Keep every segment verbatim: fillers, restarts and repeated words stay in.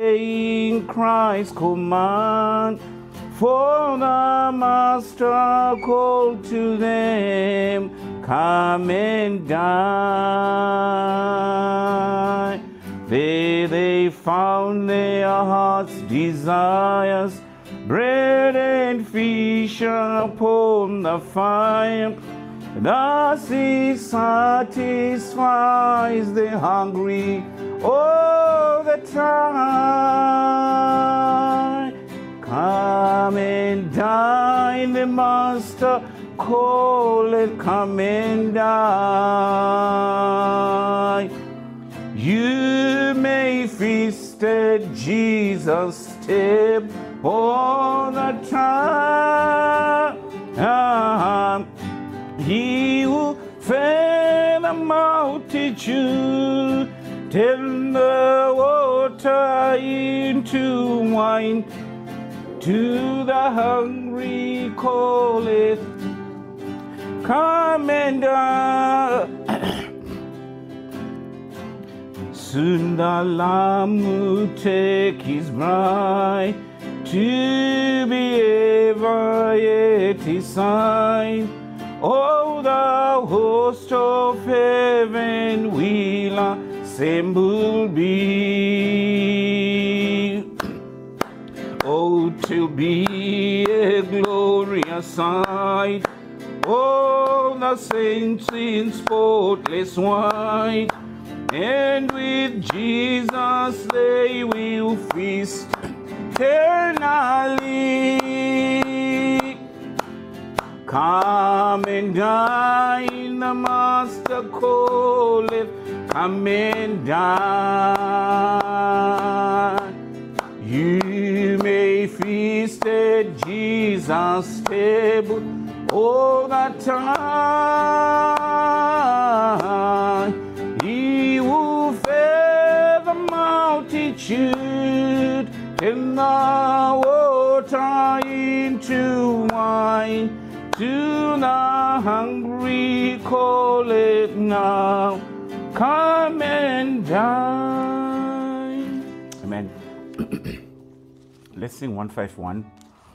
in Christ's command, for the Master called to them, come and dine. There they found their heart's desires, bread and fish upon the fire. Thus he satisfies the hungry all the time. Come and dine, the Master calleth, come and dine. You may feast at Jesus' table all the time. He will feed the multitude, turn the water into wine. To the hungry calleth, come and dine. Soon the Lamb will take his bride to be ever at his side. All the host of heaven will assemble be. Oh, to be a glorious sight, all the saints in spotless white, and with Jesus they will feast eternally. Come and dine, the Master calleth, come and dine. You may feast at Jesus' table all the time. He will feed the multitude, turn the water into wine. To the hungry call it now, come and dine. Amen. Let's sing one fifty-one.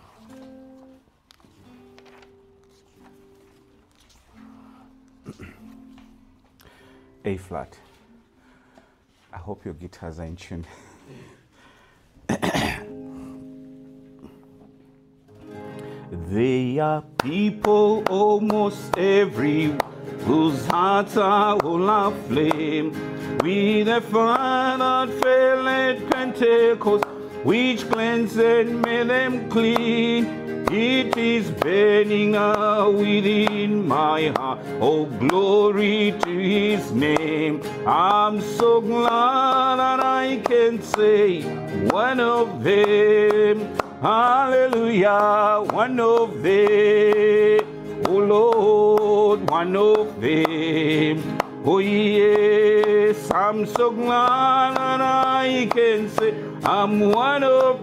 A flat. I hope your guitars are in tune. They are people almost every whose hearts are all aflame with a fire that fell at Pentecost, which cleansed and made them clean. It is burning out within my heart. Oh, glory to his name. I'm so glad that I can say one of them. Hallelujah, one of them. Oh Lord, one of them. Oh yes, I'm so glad that I can say I'm one of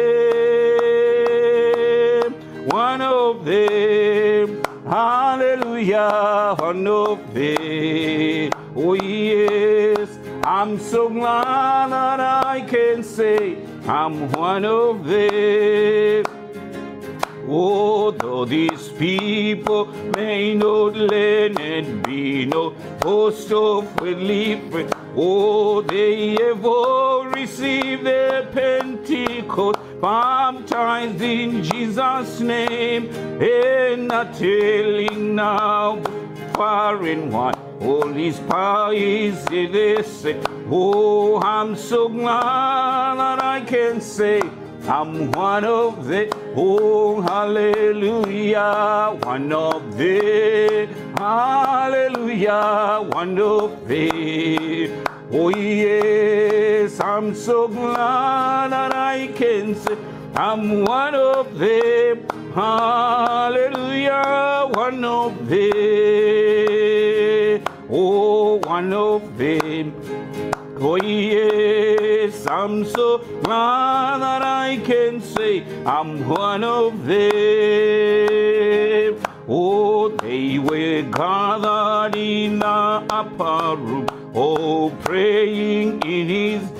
them. One of them. Hallelujah, one of them. Oh yes, I'm so glad that I can say I'm one of them. Oh, though these people may not learn and be no host of worldly friends, oh, they have all received their Pentecost, baptized in Jesus' name, and are telling now far and wide, all his power is in this. Oh, I'm so glad that I can say I'm one of them. Oh, hallelujah, one of them. Hallelujah, one of them. Oh, yes, I'm so glad that I can say I'm one of them. Hallelujah, one of them. Oh, one of them. Oh yes, I'm so glad that I can say I'm one of them. Oh, they were gathered in the upper room, oh, praying in his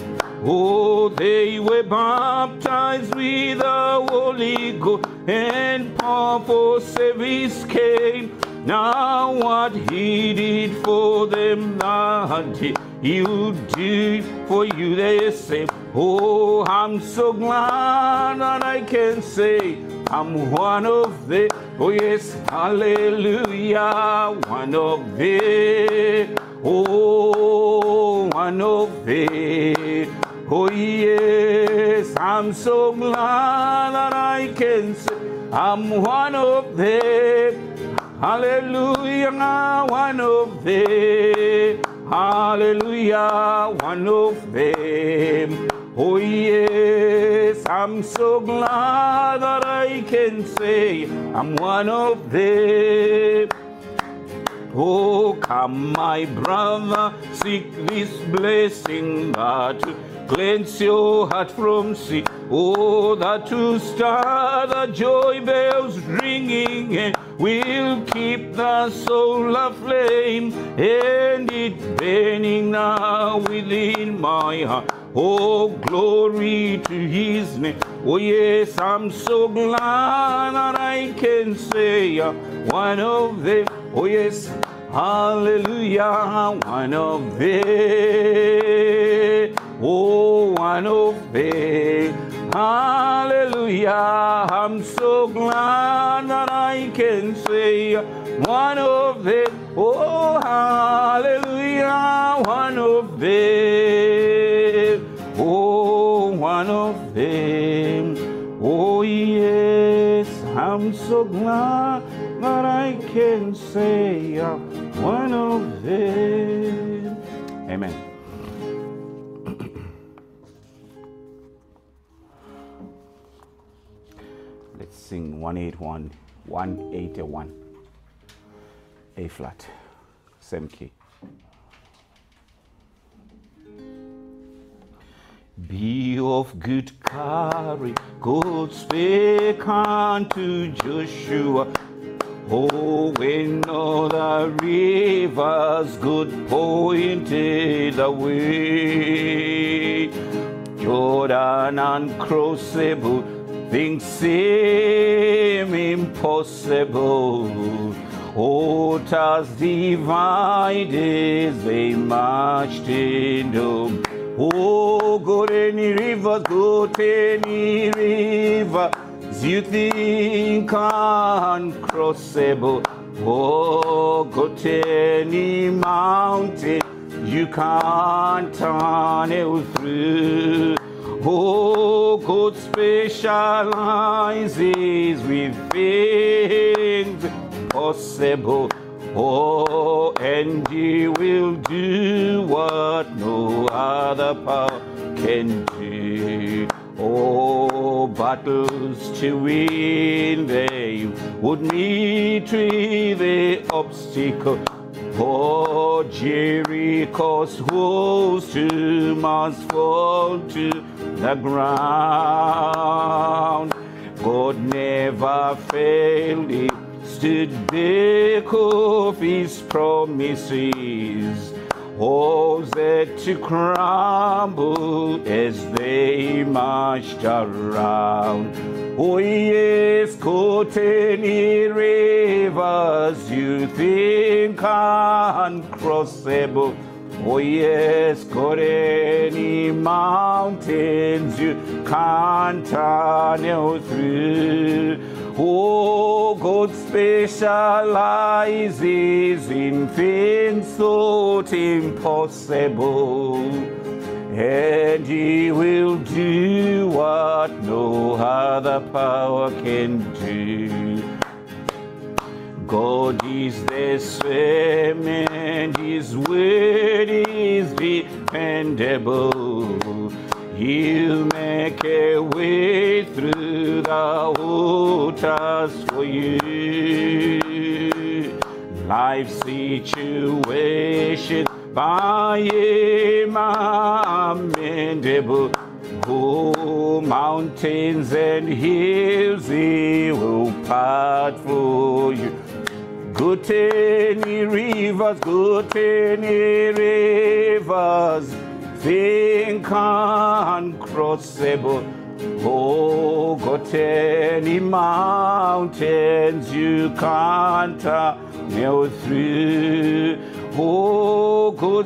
Oh, they were baptized with the Holy Ghost, and power for service came. Now what he did for them that day, he'll do for you the same. Oh, I'm so glad that I can say I'm one of them. Oh yes, hallelujah, one of them. Oh, one of them. Oh yes, I'm so glad that I can say I'm one of them. Hallelujah, one of them. Hallelujah, one of them. Oh yes, I'm so glad that I can say I'm one of them. Oh, come, my brother, seek this blessing that will cleanse your heart from sin. Oh, that to start the joy bells ringing and will keep the soul aflame, and it burning now within my heart. Oh, glory to his name. Oh yes, I'm so glad that I can say uh, one of them. Oh yes, hallelujah, one of them. Oh, one of them. Hallelujah, I'm so glad that I can say one of them. Oh, hallelujah, one of them. Oh, one of them. Oh, yes, I'm so glad that I can say one of them. Amen. Let's sing one eighty-one, one eighty-one, A flat, same key. Be of good courage, God spake unto Joshua. Oh, when all the rivers God pointed the way, Jordan uncrossable, things seem impossible. Waters divided, they marched into. Oh, got any rivers, got any rivers you think uncrossable. Oh, got any mountain you can't tunnel through. Oh, God specializes with things possible. Oh, and he will do what no other power can do. Oh, battles to win, they would meet with the obstacle. Oh, Jericho's walls too must fall to the ground. God never failed, he stood back of his promises. All set to crumble as they marched around. Oh yes, caught any rivers you think uncrossable. Oh yes, got any mountains you can't tunnel through. Oh, God specializes in things thought impossible, and he will do what no other power can do. God is the same, and his word is dependable. He'll make a way through the waters for you. Life situation by him amendable. Oh, mountains and hills he will part for you. Good any rivers, good any rivers, think impossible. Oh, got any mountains you can't travel through. Oh, God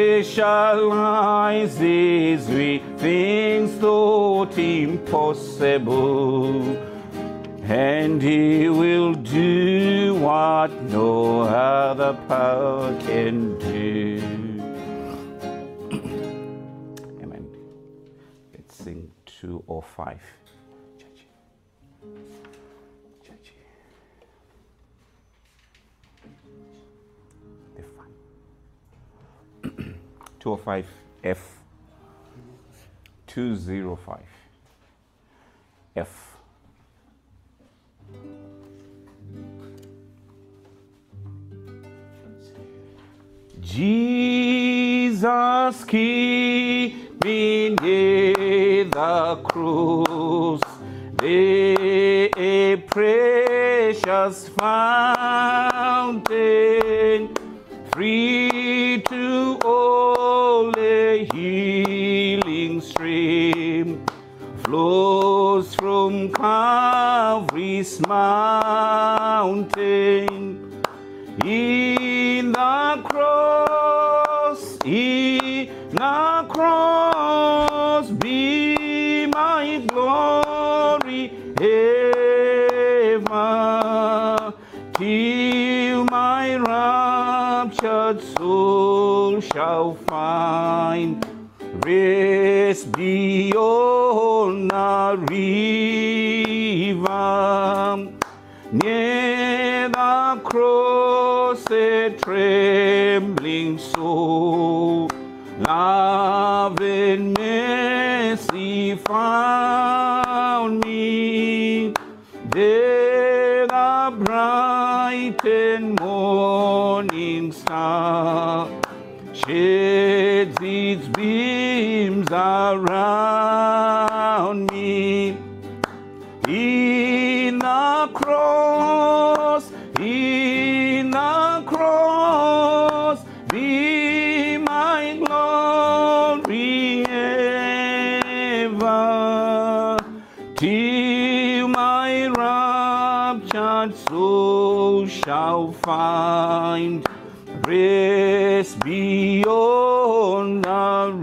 specializes with things thought impossible, and He will do what no other power can do. Amen. Let's sing two or five. two oh five F. two oh five F. Jesus keeping near the cross, a precious fountain, free to all, a healing stream flows from Calvary's mountain. In the cross, in the cross, be my glory ever, till my raptured soul shall find rest beyond the river. Near the cross, a trembling soul, love and mercy found me. There the bright and morning star sheds its beams around me. In the cross, in the cross, be my glory ever, till my raptured soul shall find rest beyond the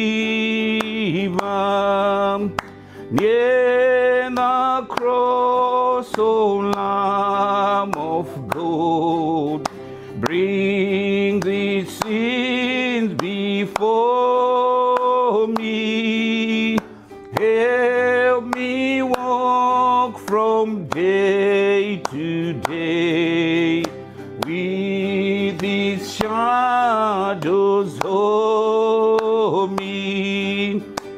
river. Near the cross, O Lamb of God, bring these sins before me. Help me walk from day to day with these shadows over me.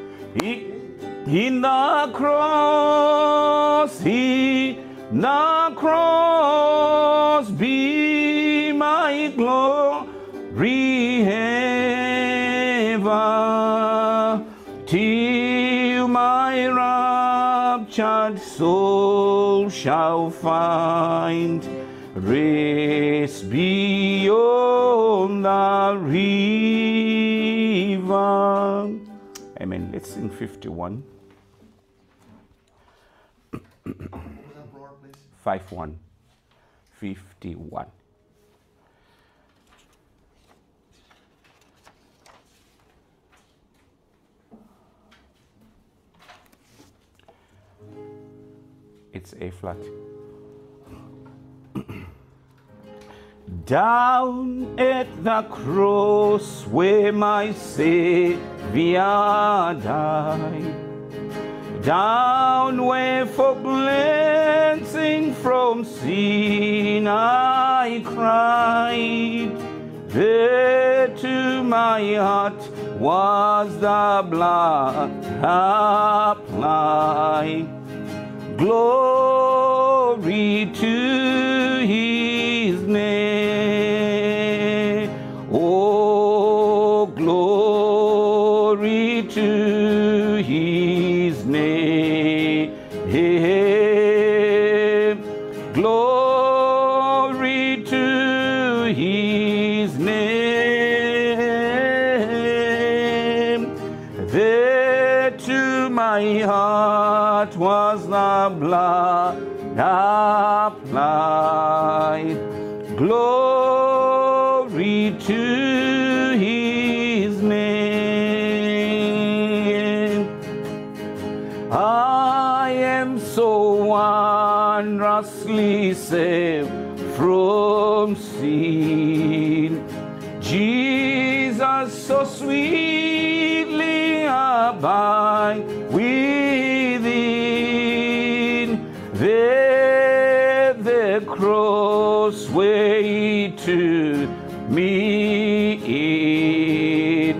In the cross, in the cross, be my glory ever, till my raptured soul shall find rest beyond the river. Amen. Let's sing fifty-one. five one. fifty-one. It's A flat. Down at the cross where my Savior died, down where for cleansing from sin I cried, there to my heart was the blood applied. Glory to His name. Oh, glory to His name. Glory to His name. There to my heart was the blood applied. Glory to his name. I am so wondrously saved from sin. Jesus so sweetly abide within. There the cross way to me in.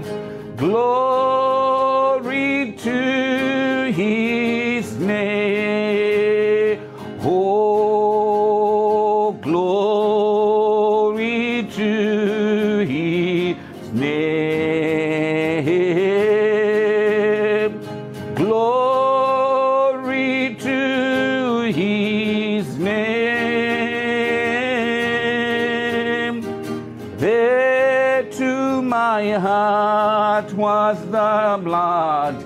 Glory to his name. Oh, glory to his name. Glory to his name. There to my heart was the blood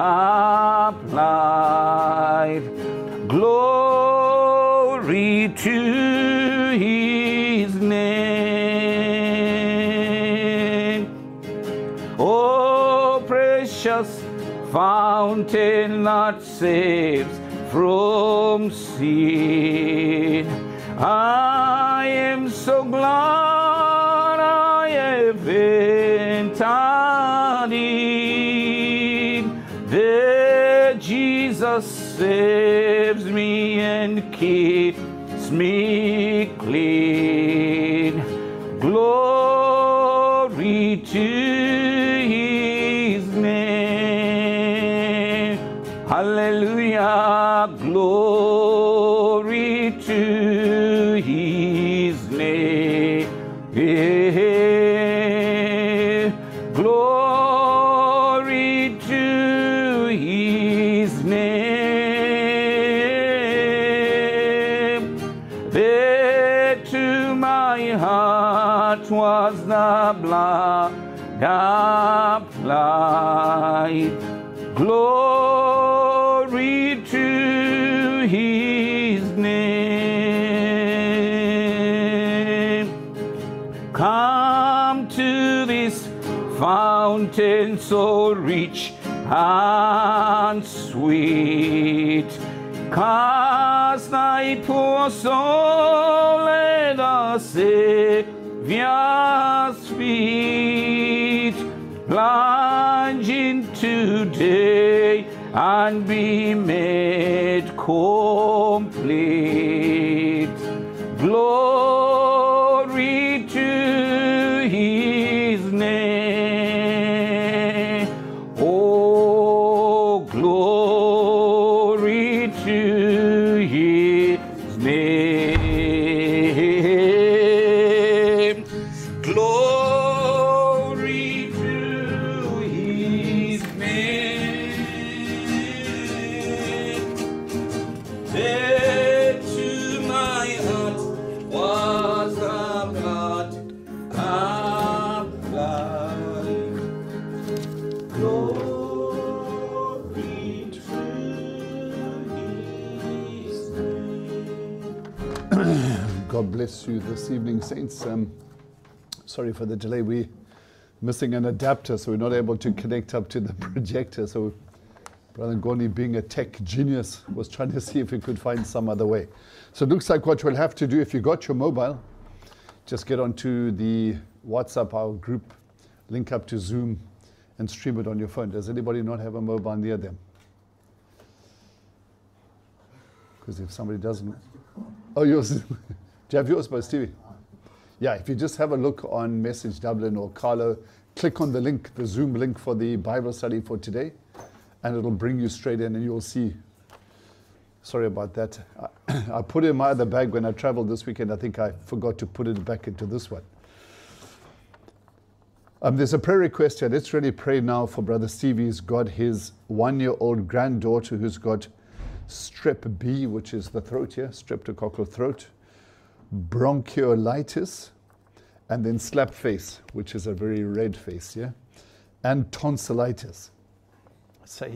applied. Glory to his name. Oh, precious fountain that saves from sin. I am so glad I have entered in. There Jesus saves me and keeps me clean. Glory to his name. Hallelujah. Glory to his name. Glory to his name. There to my heart was the blood applied. Glory to his name. Come to this fountain so rich and sweet. Cast thy poor soul at the Savior's feet. Plunge into day and be made complete. Glory to his name. Oh, glory to his name. Glory to his name. There to my heart was the blood applied. Glory to his name. God bless you this evening, saints. Um, sorry for the delay. We're missing an adapter, so we're not able to connect up to the projector. So Brother Ngoni, being a tech genius, was trying to see if we could find some other way. So it looks like what we'll have to do, if you got your mobile, just get onto the WhatsApp, our group, link up to Zoom, and stream it on your phone. Does anybody not have a mobile near them? Because if somebody doesn't... Oh, yours. Do you have yours, Brother Stevie? Yeah, if you just have a look on Message Dublin or Carlo, click on the link, the Zoom link for the Bible study for today, and it'll bring you straight in and you'll see. Sorry about that. I, I put it in my other bag when I traveled this weekend. I think I forgot to put it back into this one. Um, there's a prayer request here. Let's really pray now for Brother Stevie. He's got his one-year-old granddaughter who's got strep B, which is the throat here, streptococcal throat, bronchiolitis, and then slap face, which is a very red face, yeah, and tonsillitis. Say, yay.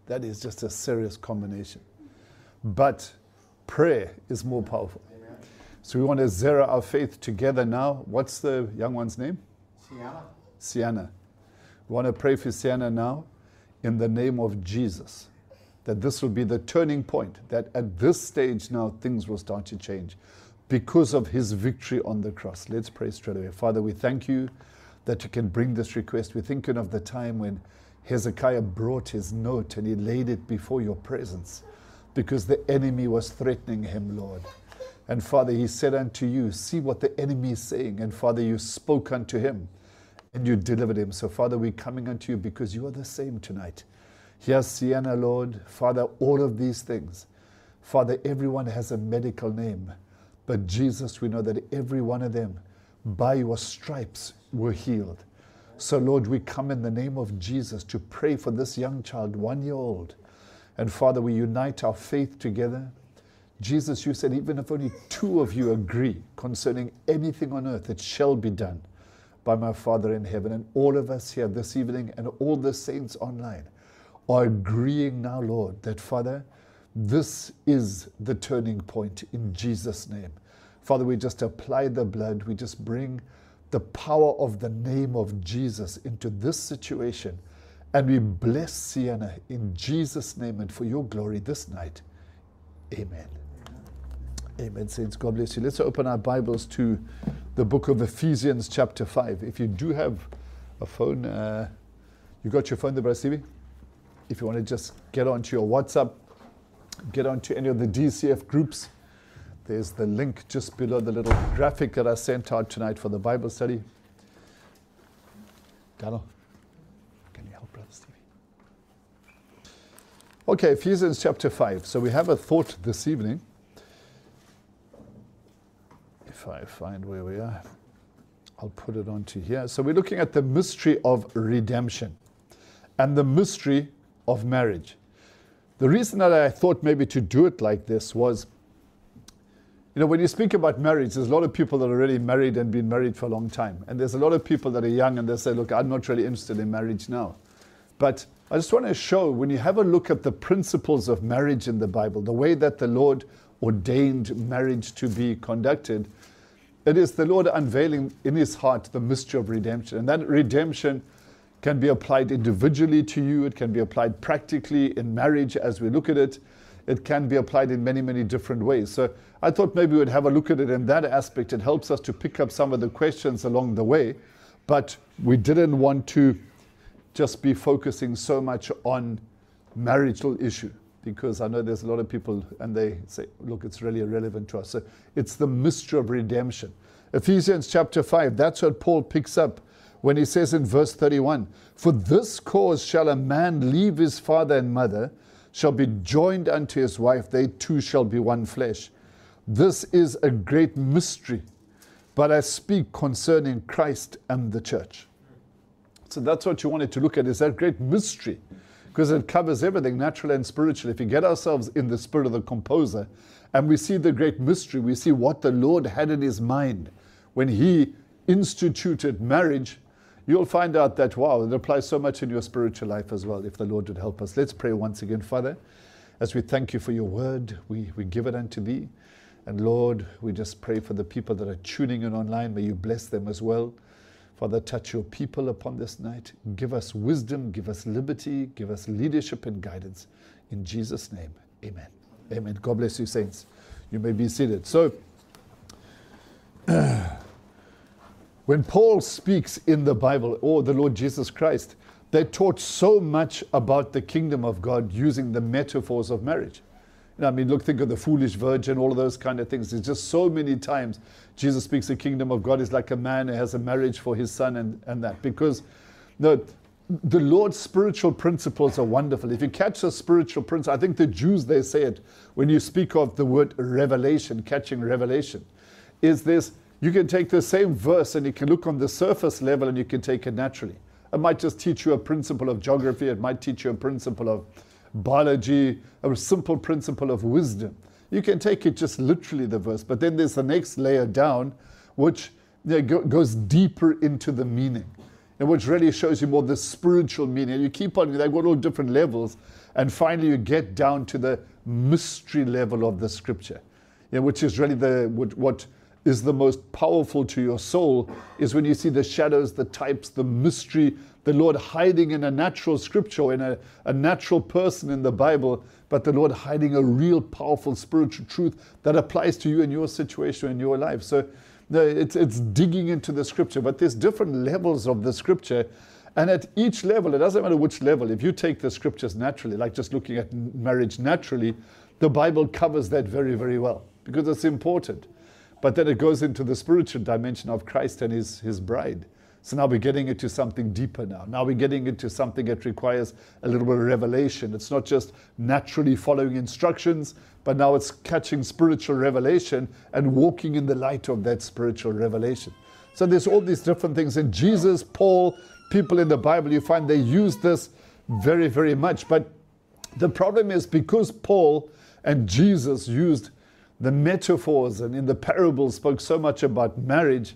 That is just a serious combination. But prayer is more powerful. Amen. So we want to zero our faith together now. What's the young one's name? Sienna. Sienna. We want to pray for Sienna now in the name of Jesus. That this will be the turning point. That at this stage now things will start to change because of his victory on the cross. Let's pray straight away. Father, we thank you that you can bring this request. We're thinking of the time when Hezekiah brought his note and he laid it before your presence because the enemy was threatening him, Lord. And Father, he said unto you, see what the enemy is saying. And Father, you spoke unto him and you delivered him. So Father, we're coming unto you because you are the same tonight. Here's Sienna, Lord. Father, all of these things. Father, everyone has a medical name. But Jesus, we know that every one of them, by your stripes, were healed. So Lord, we come in the name of Jesus to pray for this young child, one year old. And Father, we unite our faith together. Jesus, you said, even if only two of you agree concerning anything on earth, it shall be done by my Father in heaven. And all of us here this evening and all the saints online are agreeing now, Lord, that Father, this is the turning point in Jesus' name. Father, we just apply the blood. We just bring the power of the name of Jesus into this situation. And we bless Sienna in Jesus' name and for your glory this night. Amen. Amen, saints. God bless you. Let's open our Bibles to the book of Ephesians chapter five. If you do have a phone, uh, you got your phone there, Brother Stevie? If you want to just get onto your WhatsApp, get onto any of the D C F groups, there's the link just below the little graphic that I sent out tonight for the Bible study. Daniel, can you help Brother Stevie? Okay, Ephesians chapter five. So we have a thought this evening. If I find where we are, I'll put it onto here. So we're looking at the mystery of redemption and the mystery of marriage. The reason that I thought maybe to do it like this was, you know, when you speak about marriage, there's a lot of people that are already married and been married for a long time. And there's a lot of people that are young and they say, look, I'm not really interested in marriage now. But I just want to show, when you have a look at the principles of marriage in the Bible, the way that the Lord ordained marriage to be conducted, it is the Lord unveiling in his heart the mystery of redemption. And that redemption can be applied individually to you. It can be applied practically in marriage as we look at it. It can be applied in many, many different ways. So I thought maybe we'd have a look at it in that aspect. It helps us to pick up some of the questions along the way. But we didn't want to just be focusing so much on marital issue, because I know there's a lot of people and they say, look, it's really irrelevant to us. So it's the mystery of redemption. Ephesians chapter five, that's what Paul picks up when he says in verse thirty-one, for this cause shall a man leave his father and mother, shall be joined unto his wife, they two shall be one flesh. This is a great mystery, but I speak concerning Christ and the church. So that's what you wanted to look at, is that great mystery, because it covers everything, natural and spiritual. If we get ourselves in the spirit of the composer and we see the great mystery, we see what the Lord had in his mind when he instituted marriage, you'll find out that, wow, it applies so much in your spiritual life as well, if the Lord would help us. Let's pray once again. Father, as we thank you for your word, we, we give it unto thee. And Lord, we just pray for the people that are tuning in online. May you bless them as well. Father, touch your people upon this night. Give us wisdom, give us liberty, give us leadership and guidance. In Jesus' name, amen. Amen. God bless you, saints. You may be seated. So, when Paul speaks in the Bible, or the Lord Jesus Christ, they taught so much about the kingdom of God using the metaphors of marriage. You know, I mean, look, think of the foolish virgin, all of those kind of things. There's just so many times Jesus speaks the kingdom of God is like a man who has a marriage for his son and, and that. Because the, the Lord's spiritual principles are wonderful. If you catch the spiritual principle, I think the Jews, they say it, when you speak of the word revelation, catching revelation, is this, you can take the same verse and you can look on the surface level and you can take it naturally. It might just teach you a principle of geography. It might teach you a principle of biology, a simple principle of wisdom. You can take it just literally, the verse, but then there's the next layer down, which you know, go, goes deeper into the meaning. and which really shows you more the spiritual meaning. And you keep on, they've got all different levels, and finally you get down to the mystery level of the scripture, you know, which is really the what, what is the most powerful to your soul, is when you see the shadows, the types, the mystery, the Lord hiding in a natural scripture, in a, a natural person in the Bible, but the Lord hiding a real powerful spiritual truth that applies to you in your situation, in your life. So no, it's, it's digging into the scripture, but there's different levels of the scripture. And at each level, it doesn't matter which level, if you take the scriptures naturally, like just looking at marriage naturally, the Bible covers that very, very well, because it's important. But then it goes into the spiritual dimension of Christ and his, his bride. So now we're getting into something deeper now. Now we're getting into something that requires a little bit of revelation. It's not just naturally following instructions, but now it's catching spiritual revelation and walking in the light of that spiritual revelation. So there's all these different things. And Jesus, Paul, people in the Bible, you find they use this very, very much. But the problem is, because Paul and Jesus used the metaphors and in the parables spoke so much about marriage,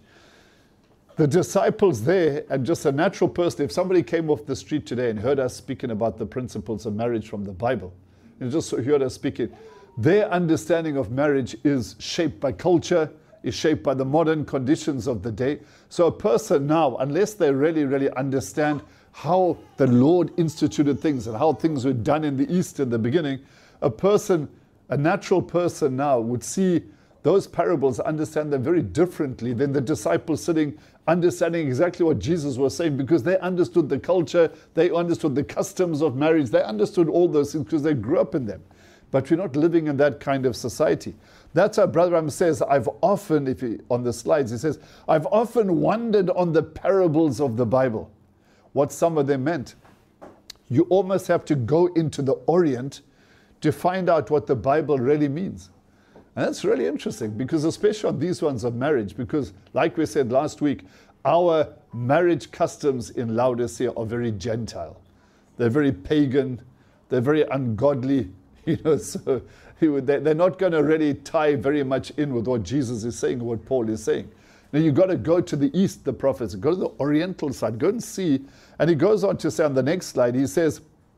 the disciples there, and just a natural person, if somebody came off the street today and heard us speaking about the principles of marriage from the Bible, and just heard us speaking, their understanding of marriage is shaped by culture, is shaped by the modern conditions of the day. So a person now, unless they really, really understand how the Lord instituted things and how things were done in the East in the beginning, a person, a natural person now would see those parables, understand them very differently than the disciples sitting, understanding exactly what Jesus was saying, because they understood the culture, they understood the customs of marriage, they understood all those things because they grew up in them. But we're not living in that kind of society. That's why Brother Ram says, I've often, if he, on the slides, he says, I've often wondered on the parables of the Bible, what some of them meant. You almost have to go into the Orient to find out what the Bible really means. And that's really interesting, because especially on these ones of marriage, because like we said last week, our marriage customs in Laodicea are very Gentile. They're very pagan. They're very ungodly. You know, so they're not going to really tie very much in with what Jesus is saying, what Paul is saying. Now you've got to go to the east, the prophets, go to the oriental side, go and see. And he goes on to say on the next slide, he says,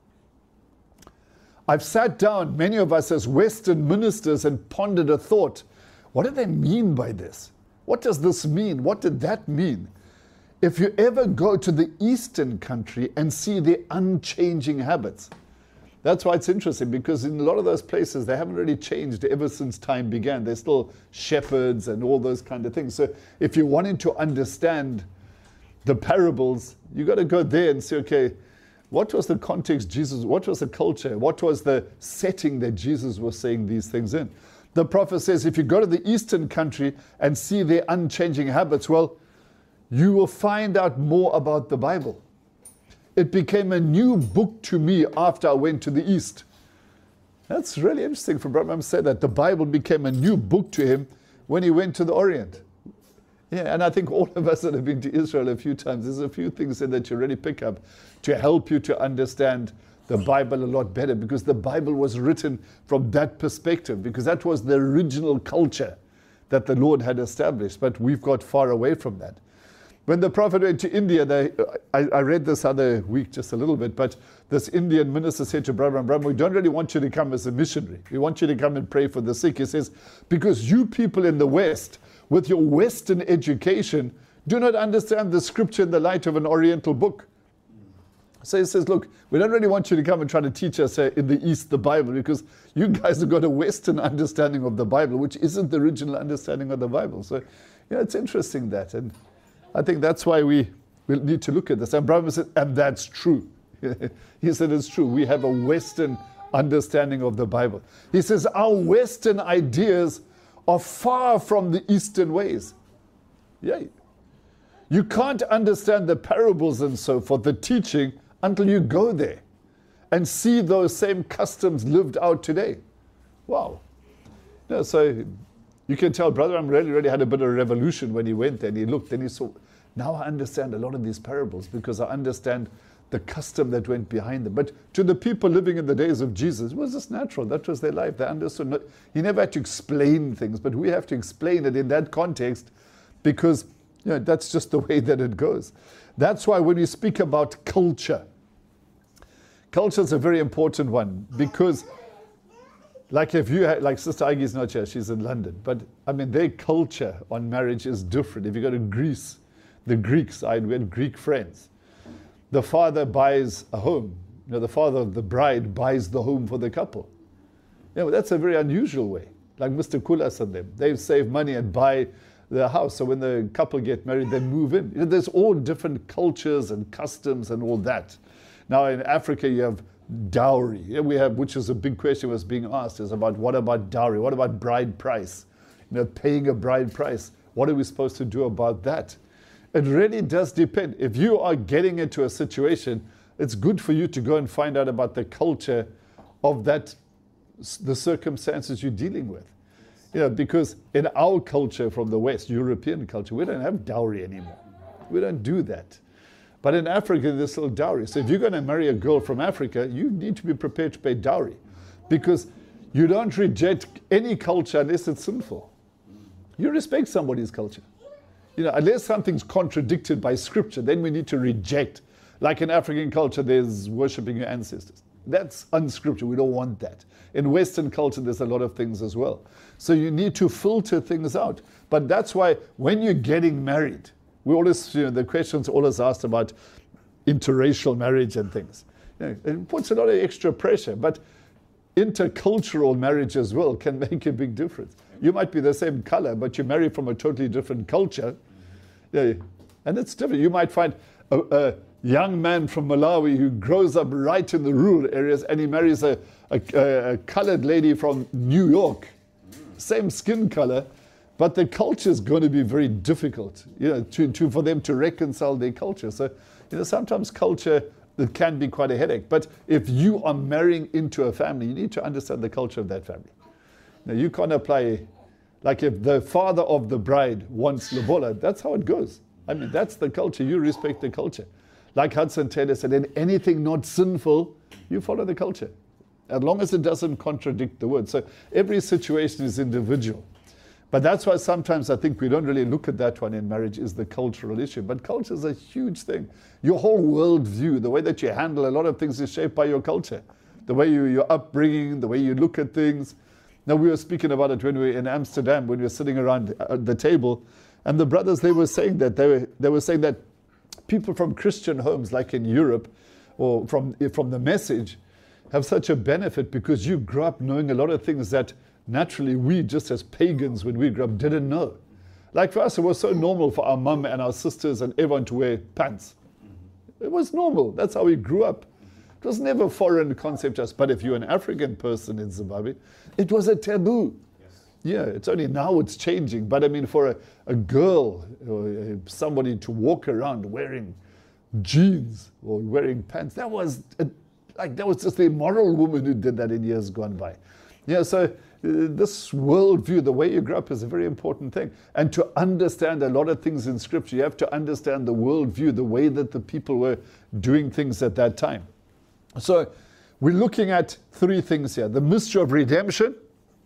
I've sat down, many of us as Western ministers, and pondered a thought. What do they mean by this? What does this mean? What did that mean? If you ever go to the Eastern country and see the unchanging habits, that's why it's interesting, because in a lot of those places, they haven't really changed ever since time began. They're still shepherds and all those kind of things. So if you're wanting to understand the parables, you got to go there and say, okay, what was the context Jesus, what was the culture, what was the setting that Jesus was saying these things in? The prophet says, if you go to the Eastern country and see their unchanging habits, well, you will find out more about the Bible. It became a new book to me after I went to the East. That's really interesting for Brother to say that. The Bible became a new book to him when he went to the Orient. Yeah, and I think all of us that have been to Israel a few times, there's a few things in that you really pick up to help you to understand the Bible a lot better, because the Bible was written from that perspective, because that was the original culture that the Lord had established, but we've got far away from that. When the prophet went to India, they, I, I read this other week just a little bit, but this Indian minister said to Brother Branham, we don't really want you to come as a missionary. We want you to come and pray for the sick. He says, because you people in the West, with your Western education, do not understand the scripture in the light of an Oriental book. So he says, look, we don't really want you to come and try to teach us uh, in the East the Bible, because you guys have got a Western understanding of the Bible, which isn't the original understanding of the Bible. So, yeah, it's interesting that. And I think that's why we will need to look at this. And Brother said, and that's true. He said, it's true. We have a Western understanding of the Bible. He says, our Western ideas are far from the Eastern ways. Yeah. You can't understand the parables and so forth, the teaching, until you go there and see those same customs lived out today. Wow. You know, so you can tell Brother Ram really, really had a bit of a revolution when he went there and he looked and he saw, now I understand a lot of these parables, because I understand the custom that went behind them. But to the people living in the days of Jesus, it was just natural. That was their life. They understood. No, he never had to explain things, but we have to explain it in that context, because you know, that's just the way that it goes. That's why when we speak about culture, culture is a very important one, because like if you had, like Sister Aggie's not here, she's in London, but I mean their culture on marriage is different. If you go to Greece, the Greeks, I had Greek friends, the father buys a home. You know, the father of the bride buys the home for the couple. You know, that's a very unusual way. Like Mister Kulas and them, they save money and buy the house. So when the couple get married, they move in. You know, there's all different cultures and customs and all that. Now in Africa, you have dowry. Yeah, we have, which is a big question was being asked, is about what about dowry? What about bride price? You know, paying a bride price. What are we supposed to do about that? It really does depend. If you are getting into a situation, it's good for you to go and find out about the culture of that, the circumstances you're dealing with. You know, because in our culture from the West, European culture, we don't have dowry anymore. We don't do that. But in Africa, there's still dowry. So if you're going to marry a girl from Africa, you need to be prepared to pay dowry, because you don't reject any culture unless it's sinful. You respect somebody's culture. You know, unless something's contradicted by scripture, then we need to reject. Like in African culture, there's worshiping your ancestors. That's unscriptural. We don't want that. In Western culture, there's a lot of things as well. So you need to filter things out. But that's why when you're getting married, we always, you know, the questions always asked about interracial marriage and things. You know, it puts a lot of extra pressure, but intercultural marriage as well can make a big difference. You might be the same color, but you marry from a totally different culture. Yeah, and it's different. You might find a, a young man from Malawi who grows up right in the rural areas, and he marries a, a, a colored lady from New York. Same skin color, but the culture is going to be very difficult, you know, to, to, for them to reconcile their culture. So, you know, sometimes culture, it can be quite a headache. But if you are marrying into a family, you need to understand the culture of that family. Now, you can't apply, like if the father of the bride wants lobola, that's how it goes. I mean, that's the culture. You respect the culture. Like Hudson Taylor said, in anything not sinful, you follow the culture, as long as it doesn't contradict the word. So every situation is individual. But that's why sometimes I think we don't really look at that one in marriage, is the cultural issue. But culture is a huge thing. Your whole worldview, the way that you handle a lot of things is shaped by your culture. The way you, your upbringing, the way you look at things. Now, we were speaking about it when we were in Amsterdam, when we were sitting around the table. And the brothers, they were saying that. They were, they were saying that people from Christian homes, like in Europe, or from, from the Message, have such a benefit because you grew up knowing a lot of things that naturally we, just as pagans when we grew up, didn't know. Like for us, it was so normal for our mum and our sisters and everyone to wear pants. It was normal. That's how we grew up. It was never a foreign concept to us. But if you're an African person in Zimbabwe, it was a taboo. Yes. Yeah, it's only now it's changing. But I mean, for a, a girl or somebody to walk around wearing jeans or wearing pants, that was a, like that was just the immoral woman who did that in years gone by. Yeah, so uh, this worldview, the way you grew up, is a very important thing. And to understand a lot of things in Scripture, you have to understand the worldview, the way that the people were doing things at that time. So we're looking at three things here. The mystery of redemption.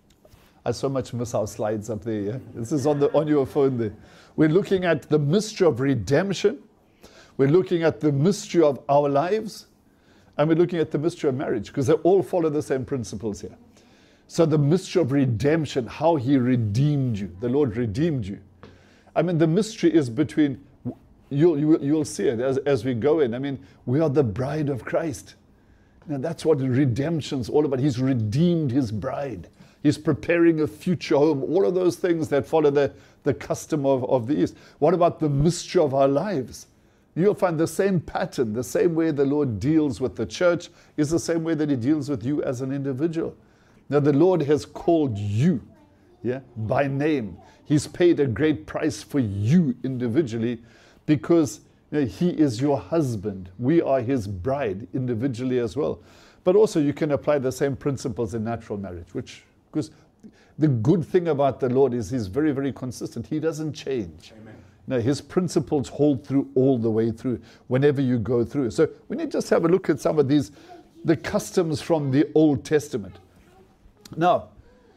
I so much miss our slides up there. Yeah? This is on, the, on your phone there. We're looking at the mystery of redemption. We're looking at the mystery of our lives. And we're looking at the mystery of marriage, because they all follow the same principles here. So the mystery of redemption, how he redeemed you. The Lord redeemed you. I mean, the mystery is between, you'll, you, you'll see it as, as we go in. I mean, we are the bride of Christ. Now that's what redemption's all about. He's redeemed his bride. He's preparing a future home. All of those things that follow the, the custom of, of the East. What about the mystery of our lives? You'll find the same pattern, the same way the Lord deals with the church is the same way that he deals with you as an individual. Now the Lord has called you, yeah, by name. He's paid a great price for you individually because you know, he is your husband. We are his bride individually as well. But also you can apply the same principles in natural marriage, which, because the good thing about the Lord is he's very, very consistent. He doesn't change. Amen. No, his principles hold through all the way through, whenever you go through. So we need to just have a look at some of these, the customs from the Old Testament. Now,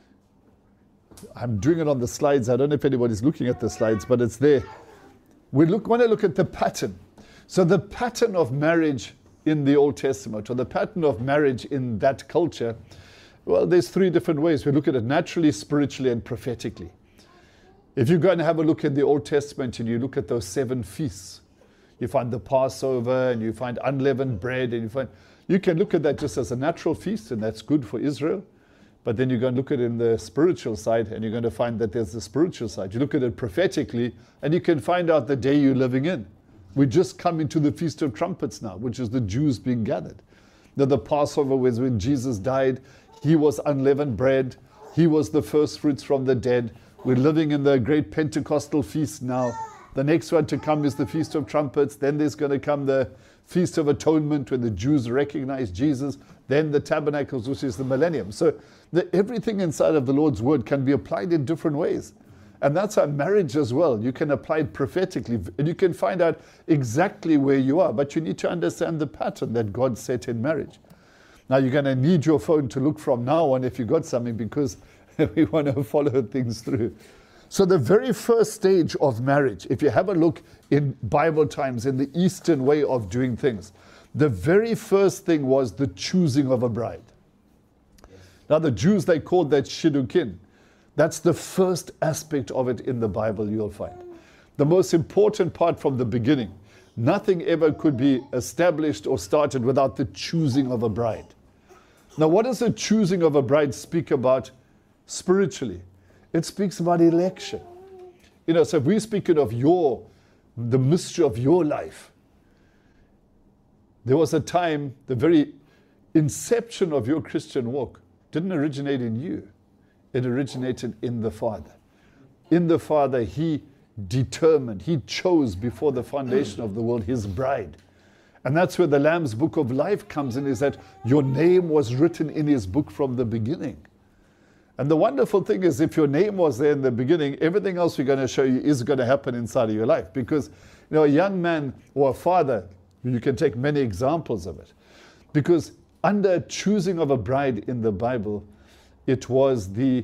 I'm doing it on the slides. I don't know if anybody's looking at the slides, but it's there. We look, want to look at the pattern. So the pattern of marriage in the Old Testament, or the pattern of marriage in that culture, well, there's three different ways. We look at it naturally, spiritually, and prophetically. If you go and have a look at the Old Testament and you look at those seven feasts, you find the Passover and you find unleavened bread, and you find, you can look at that just as a natural feast, and that's good for Israel. But then you go and look at it in the spiritual side, and you're going to find that there's the spiritual side. You look at it prophetically, and you can find out the day you're living in. We just come into the Feast of Trumpets now, which is the Jews being gathered. Now, the Passover was when Jesus died. He was unleavened bread. He was the first fruits from the dead. We're living in the great Pentecostal feast now. The next one to come is the Feast of Trumpets. Then there's going to come the Feast of Atonement, when the Jews recognize Jesus. Then the Tabernacles, which is the millennium. So the, everything inside of the Lord's Word can be applied in different ways. And that's our marriage as well. You can apply it prophetically, and you can find out exactly where you are. But you need to understand the pattern that God set in marriage. Now, you're going to need your phone to look from now on if you got something, because we want to follow things through. So the very first stage of marriage, if you have a look in Bible times, in the Eastern way of doing things, the very first thing was the choosing of a bride. Now, the Jews, they called that shidduchin. That's the first aspect of it in the Bible, you'll find. The most important part from the beginning. Nothing ever could be established or started without the choosing of a bride. Now, what does the choosing of a bride speak about spiritually? It speaks about election. You know, so if we're speaking of your, the mystery of your life, there was a time, the very inception of your Christian walk didn't originate in you. It originated in the Father. In the Father, He determined, He chose before the foundation of the world His bride. And that's where the Lamb's Book of Life comes in, is that your name was written in His book from the beginning. And the wonderful thing is, if your name was there in the beginning, everything else we're going to show you is going to happen inside of your life. Because, you know, a young man or a father, you can take many examples of it. Because under choosing of a bride in the Bible, it was the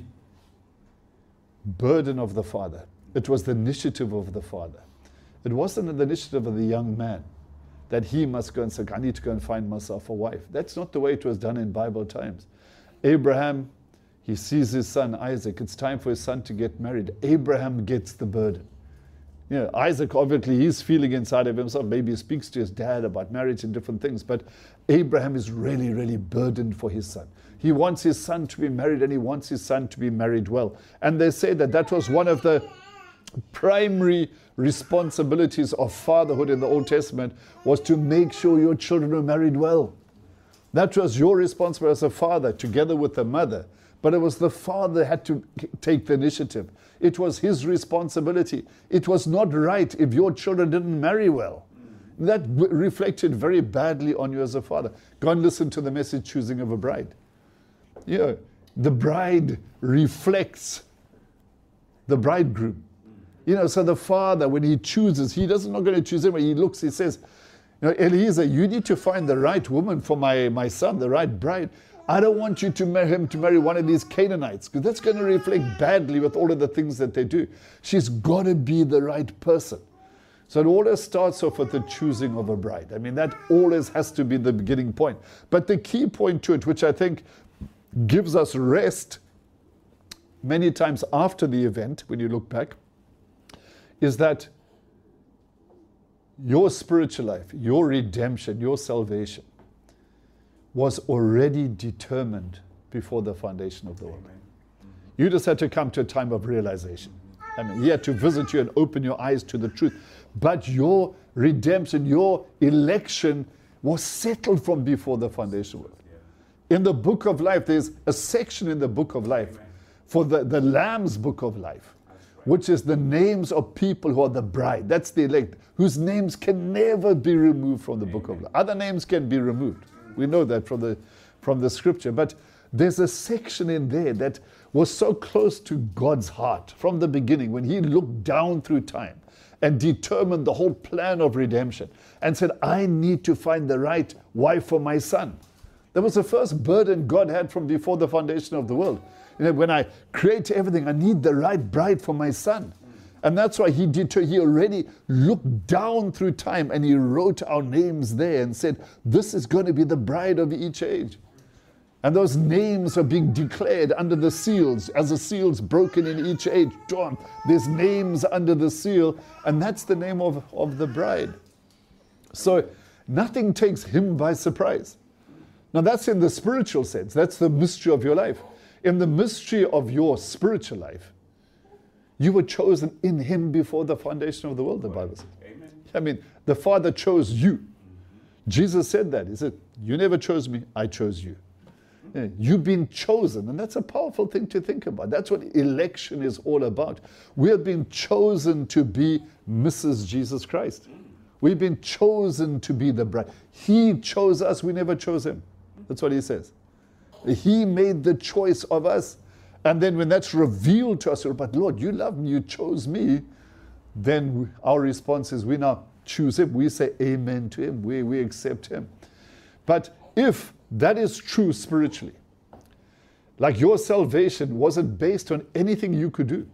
burden of the father. It was the initiative of the father. It wasn't the initiative of the young man that he must go and say, I need to go and find myself a wife. That's not the way it was done in Bible times. Abraham, he sees his son Isaac. It's time for his son to get married. Abraham gets the burden. You know, Isaac, obviously, he's feeling inside of himself. Maybe he speaks to his dad about marriage and different things. But Abraham is really, really burdened for his son. He wants his son to be married, and he wants his son to be married well. And they say that that was one of the primary responsibilities of fatherhood in the Old Testament, was to make sure your children were married well. That was your responsibility as a father, together with the mother. But it was the father had to take the initiative. It was his responsibility. It was not right if your children didn't marry well. That reflected very badly on you as a father. Go and listen to the message, Choosing of a Bride. You know, the bride reflects the bridegroom. You know, so the father, when he chooses, he doesn't not going to choose anybody. He looks, he says, you know, Eliezer, you need to find the right woman for my, my son, the right bride. I don't want you to marry him to marry one of these Canaanites, because that's going to reflect badly with all of the things that they do. She's got to be the right person. So it always starts off with the choosing of a bride. I mean, that always has to be the beginning point. But the key point to it, which I think gives us rest many times after the event, when you look back, is that your spiritual life, your redemption, your salvation was already determined before the foundation of the world. You just had to come to a time of realization. I mean, He had to visit you and open your eyes to the truth. But your redemption, your election was settled from before the foundation of the world. In the book of life, there's a section in the book of life for the, the Lamb's book of life, which is the names of people who are the bride. That's the elect, whose names can never be removed from the book of life. Other names can be removed. We know that from the, from the scripture. But there's a section in there that was so close to God's heart from the beginning, when He looked down through time and determined the whole plan of redemption and said, I need to find the right wife for my son. That was the first burden God had from before the foundation of the world. You know, when I create everything, I need the right bride for my son. And that's why he did. He already looked down through time and he wrote our names there and said, this is going to be the bride of each age. And those names are being declared under the seals. As the seals broken in each age, John, there's names under the seal, and that's the name of, of the bride. So nothing takes him by surprise. Now that's in the spiritual sense. That's the mystery of your life. In the mystery of your spiritual life, you were chosen in him before the foundation of the world, the Bible says. Amen. I mean, the Father chose you. Jesus said that. He said, you never chose me, I chose you. Yeah, you've been chosen, and that's a powerful thing to think about. That's what election is all about. We have been chosen to be Missus Jesus Christ. We've been chosen to be the bride. He chose us, we never chose him. That's what he says. He made the choice of us. And then when that's revealed to us, but Lord, you love me, you chose me, then our response is we now choose him. We say amen to him. We, we accept him. But if that is true spiritually, like your salvation wasn't based on anything you could do.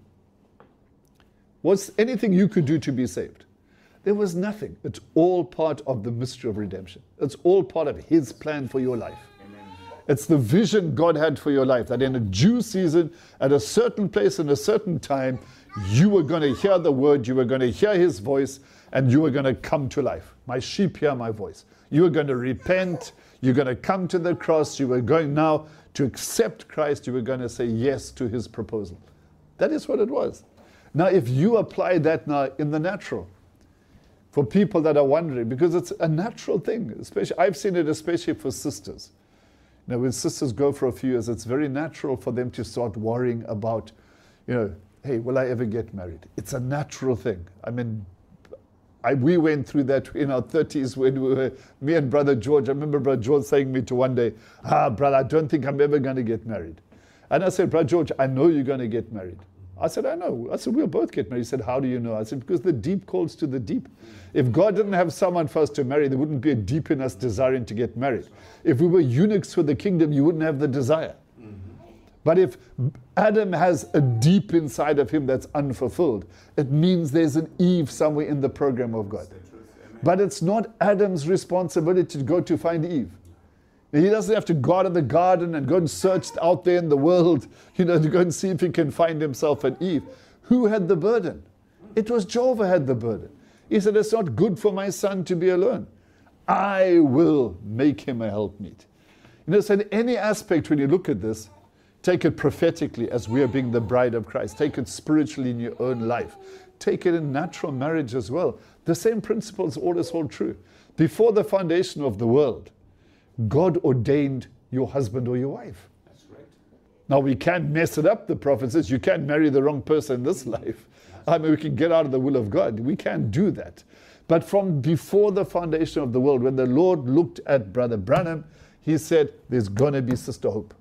Was anything you could do to be saved? There was nothing. It's all part of the mystery of redemption. It's all part of his plan for your life. Amen. It's the vision God had for your life, that in a due season, at a certain place, in a certain time, you were going to hear the word, you were going to hear his voice, and you were going to come to life. My sheep hear my voice. You were going to repent, you're going to come to the cross, you were going now to accept Christ, you were going to say yes to his proposal. That is what it was. Now, if you apply that now in the natural, for people that are wondering, because it's a natural thing, especially I've seen it especially for sisters. Now, when sisters go for a few years, it's very natural for them to start worrying about, you know, hey, will I ever get married? It's a natural thing. I mean, I, we went through that in our thirties when we were, me and Brother George, I remember Brother George saying to me to one day, ah, brother, I don't think I'm ever going to get married. And I said, Brother George, I know you're going to get married. I said, I know. I said, we'll both get married. He said, how do you know? I said, because the deep calls to the deep. If God didn't have someone for us to marry, there wouldn't be a deep in us desiring to get married. If we were eunuchs for the kingdom, you wouldn't have the desire. Mm-hmm. But if Adam has a deep inside of him that's unfulfilled, it means there's an Eve somewhere in the program of God. But it's not Adam's responsibility to go to find Eve. He doesn't have to go out of the garden and go and search out there in the world, you know, to go and see if he can find himself an Eve. Who had the burden? It was Jehovah had the burden. He said, it's not good for my son to be alone. I will make him a helpmeet. You know, so in any aspect when you look at this, take it prophetically as we are being the bride of Christ. Take it spiritually in your own life. Take it in natural marriage as well. The same principles always hold true. Before the foundation of the world, God ordained your husband or your wife. That's right. Now we can't mess it up, the prophet says. You can't marry the wrong person in this life. I mean, we can get out of the will of God. We can't do that. But from before the foundation of the world, when the Lord looked at Brother Branham, he said, there's going to be Sister Hope.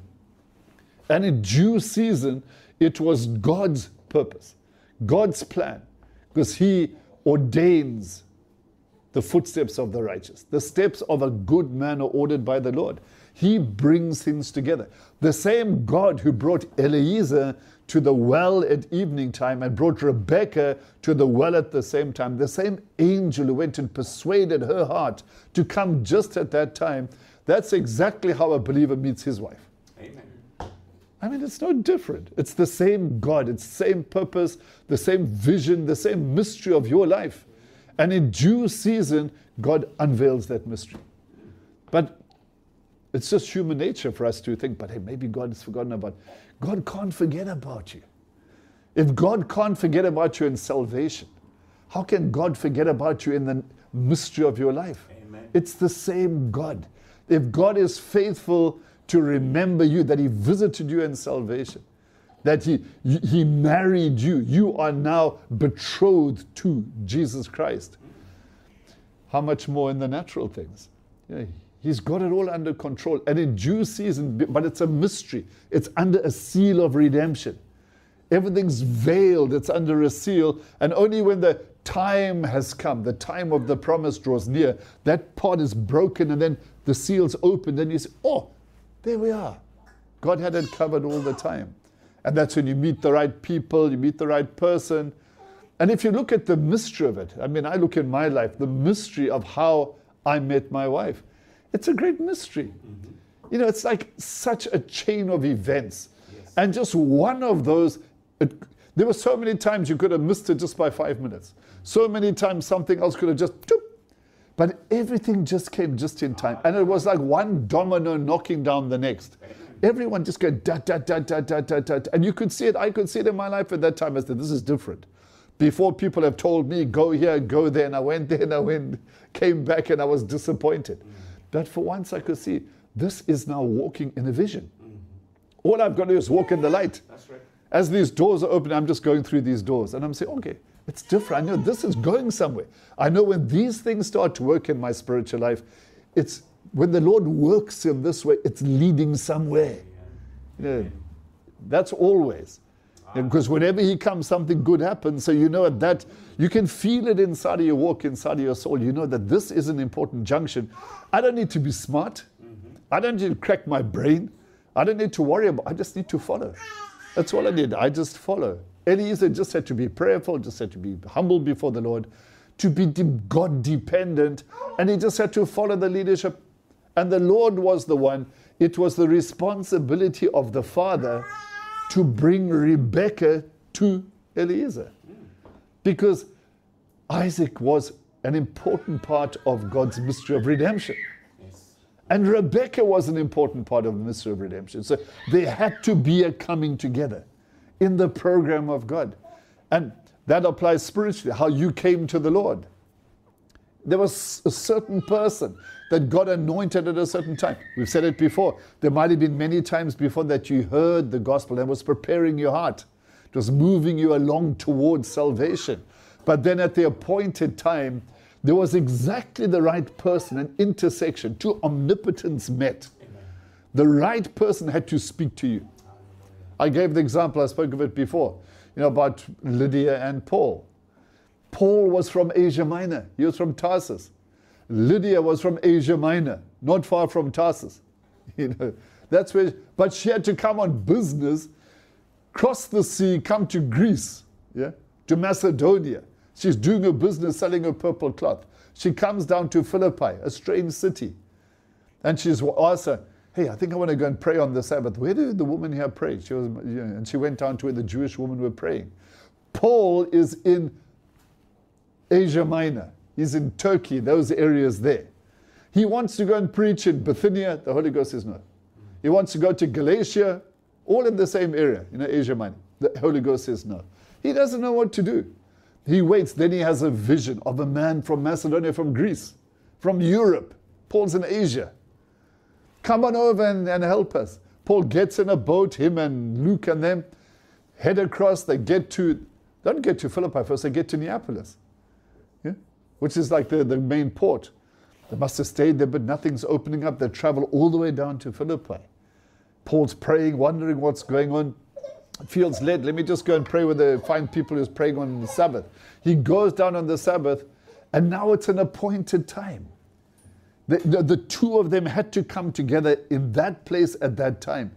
And in due season, it was God's purpose, God's plan, because he ordains the footsteps of the righteous. The steps of a good man are ordered by the Lord. He brings things together. The same God who brought Eliezer to the well at evening time and brought Rebekah to the well at the same time, the same angel who went and persuaded her heart to come just at that time, that's exactly how a believer meets his wife. Amen. I mean, it's no different. It's the same God, it's the same purpose, the same vision, the same mystery of your life. And in due season, God unveils that mystery. But it's just human nature for us to think, but hey, maybe God has forgotten about it. God can't forget about you. If God can't forget about you in salvation, how can God forget about you in the mystery of your life? Amen. It's the same God. If God is faithful to remember you, that he visited you in salvation, that he, he married you, you are now betrothed to Jesus Christ. How much more in the natural things? Yeah, he's got it all under control. And in due season, but it's a mystery. It's under a seal of redemption. Everything's veiled, it's under a seal. And only when the time has come, the time of the promise draws near, that part is broken and then the seal's opened and you say, oh, there we are. God had it covered all the time. And that's when you meet the right people, you meet the right person. And if you look at the mystery of it, I mean, I look in my life, the mystery of how I met my wife, it's a great mystery. Mm-hmm. You know, it's like such a chain of events. Yes. And just one of those, it, there were so many times you could have missed it just by five minutes. So many times something else could have just, toop, but everything just came just in time. And it was like one domino knocking down the next. Everyone just go da da da da da da da. And you could see it, I could see it in my life at that time. I said, this is different. Before people have told me, go here, go there, and I went there and I went, came back and I was disappointed. Mm-hmm. But for once I could see, this is now walking in a vision. Mm-hmm. All I've got to do is walk in the light. That's right. As these doors are open, I'm just going through these doors and I'm saying, okay, it's different. I know this is going somewhere. I know when these things start to work in my spiritual life, it's when the Lord works in this way, it's leading somewhere. You know, that's always. Because whenever he comes, something good happens. So you know at that, you can feel it inside of your walk, inside of your soul. You know that this is an important junction. I don't need to be smart. Mm-hmm. I don't need to crack my brain. I don't need to worry about it. I just need to follow. That's all I did. I just follow. Eliezer just had to be prayerful, just had to be humble before the Lord, to be God dependent. And he just had to follow the leadership. And the Lord was the one. It was the responsibility of the father to bring Rebekah to Eliezer. Because Isaac was an important part of God's mystery of redemption. Yes. And Rebekah was an important part of the mystery of redemption. So there had to be a coming together in the program of God. And that applies spiritually, how you came to the Lord. There was a certain person that God anointed at a certain time. We've said it before. There might have been many times before that you heard the gospel and was preparing your heart. It was moving you along towards salvation. But then at the appointed time, there was exactly the right person, an intersection. Two omnipotence met. Amen. The right person had to speak to you. I gave the example, I spoke of it before, you know, about Lydia and Paul. Paul was from Asia Minor. He was from Tarsus. Lydia was from Asia Minor, not far from Tarsus. You know, that's where, but she had to come on business, cross the sea, come to Greece, yeah, to Macedonia. She's doing her business, selling her purple cloth. She comes down to Philippi, a strange city. And she's asked her, hey, I think I want to go and pray on the Sabbath. Where did the woman here pray? She was, you know, and she went down to where the Jewish women were praying. Paul is in Asia Minor. He's in Turkey, those areas there. He wants to go and preach in Bithynia. The Holy Ghost says no. He wants to go to Galatia, all in the same area, you know, Asia Minor. The Holy Ghost says no. He doesn't know what to do. He waits. Then he has a vision of a man from Macedonia, from Greece, from Europe. Paul's in Asia. Come on over and, and help us. Paul gets in a boat, him and Luke and them, head across. They get to, they don't get to Philippi first, they get to Neapolis, yeah? Which is like the, the main port. They must have stayed there, but nothing's opening up. They travel all the way down to Philippi. Paul's praying, wondering what's going on. Feels led. Let me just go and pray with the find people who's praying on the Sabbath. He goes down on the Sabbath, and now it's an appointed time. The, the, the two of them had to come together in that place at that time,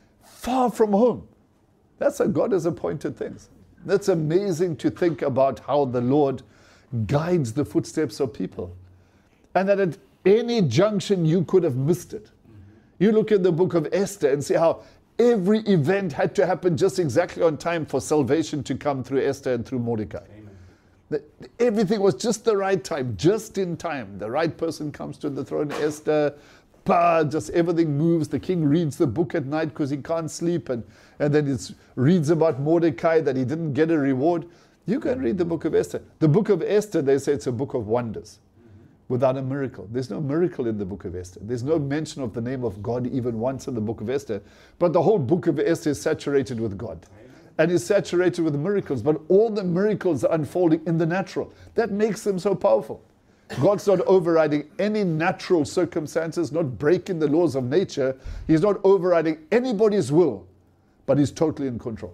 far from home. That's how God has appointed things. That's amazing to think about how the Lord guides the footsteps of people. And that at any junction you could have missed it. You look at the book of Esther and see how every event had to happen just exactly on time for salvation to come through Esther and through Mordecai. Amen. Everything was just the right time, just in time. The right person comes to the throne, Esther, bah, just everything moves. The king reads the book at night because he can't sleep, and, and then it reads about Mordecai that he didn't get a reward. You can read the book of Esther. The book of Esther, they say it's a book of wonders. Without a miracle. There's no miracle in the book of Esther. There's no mention of the name of God even once in the book of Esther. But the whole book of Esther is saturated with God. And is saturated with miracles. But all the miracles are unfolding in the natural. That makes them so powerful. God's not overriding any natural circumstances, not breaking the laws of nature. He's not overriding anybody's will. But He's totally in control.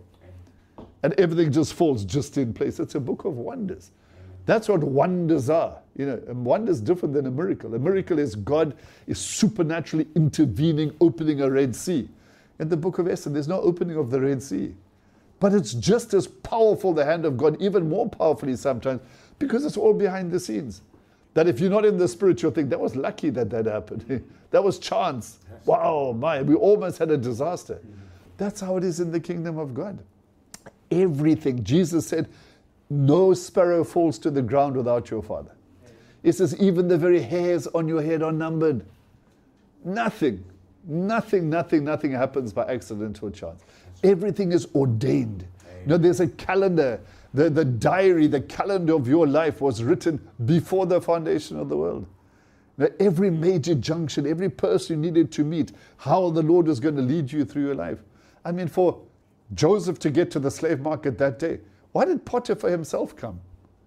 And everything just falls just in place. It's a book of wonders. That's what wonders are. You know, a wonder is different than a miracle. A miracle is God is supernaturally intervening, opening a Red Sea. In the book of Esther, there's no opening of the Red Sea. But it's just as powerful, the hand of God, even more powerfully sometimes, because it's all behind the scenes. That if you're not in the spiritual thing, that was lucky that that happened. That was chance. Wow, my, we almost had a disaster. That's how it is in the kingdom of God. Everything. Jesus said, no sparrow falls to the ground without your Father. He says, even the very hairs on your head are numbered. Nothing, nothing, nothing, nothing happens by accident or chance. Everything is ordained. You know, there's a calendar. The, the diary, the calendar of your life was written before the foundation of the world. Now, every major junction, every person you needed to meet, how the Lord was going to lead you through your life. I mean, for Joseph to get to the slave market that day, why did Potiphar himself come?